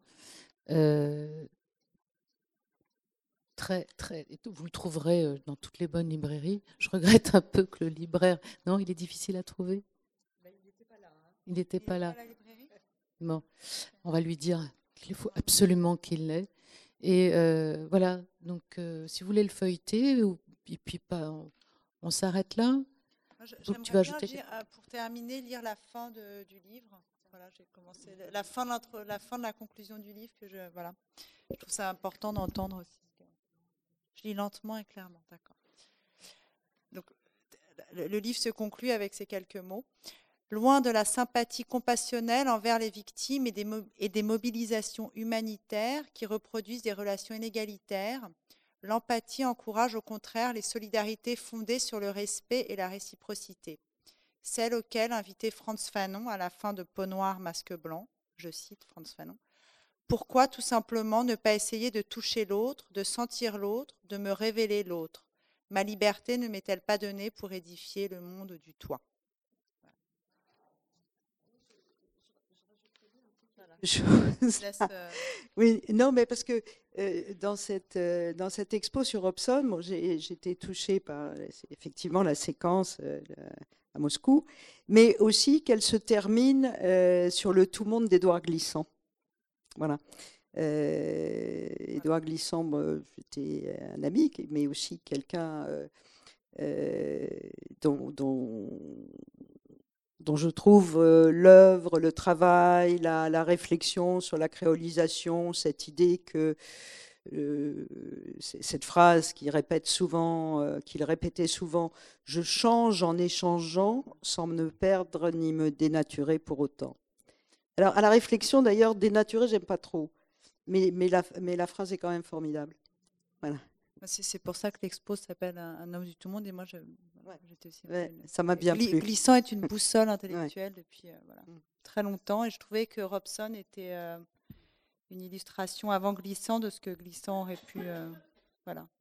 Vous le trouverez dans toutes les bonnes librairies. Je regrette un peu que le libraire... Non, il est difficile à trouver. Il n'était pas là. Il n'était pas là. Bon, on va lui dire qu'il faut absolument qu'il l'ait. Et voilà, donc si vous voulez le feuilleter, et puis on s'arrête là.
Donc, tu vas ajouter... pour terminer, lire la fin du livre. Voilà, j'ai commencé la fin de la conclusion du livre voilà. Je trouve ça important d'entendre aussi. Je lis lentement et clairement, d'accord. Donc, le livre se conclut avec ces quelques mots. Loin de la sympathie compassionnelle envers les victimes et des mobilisations humanitaires qui reproduisent des relations inégalitaires, l'empathie encourage au contraire les solidarités fondées sur le respect et la réciprocité. Celles auxquelles invitait Frantz Fanon à la fin de Peau noire, masque blanc. Je cite Frantz Fanon. Pourquoi tout simplement ne pas essayer de toucher l'autre, de sentir l'autre, de me révéler l'autre? Ma liberté ne m'est-elle pas donnée pour édifier le monde du toit?
Oui, non, mais parce que dans cette expo sur Hobson, bon, j'étais touchée par effectivement la séquence à Moscou, mais aussi qu'elle se termine sur le tout monde d'Édouard Glissant. Voilà. Édouard Glissant, j'étais un ami, mais aussi quelqu'un dont je trouve l'œuvre, le travail, la réflexion sur la créolisation, cette idée que cette phrase qu'il répétait souvent, je change en échangeant sans me perdre ni me dénaturer pour autant. Alors, à la réflexion, d'ailleurs, dénaturer, j'aime pas trop. Mais la phrase est quand même formidable. Voilà.
C'est pour ça que l'expo s'appelle Un homme du tout monde. Et moi, j'étais aussi.
Ça m'a bien plu.
Glissant est une boussole intellectuelle depuis très longtemps. Et je trouvais que Robson était une illustration avant Glissant de ce que Glissant aurait pu. Voilà.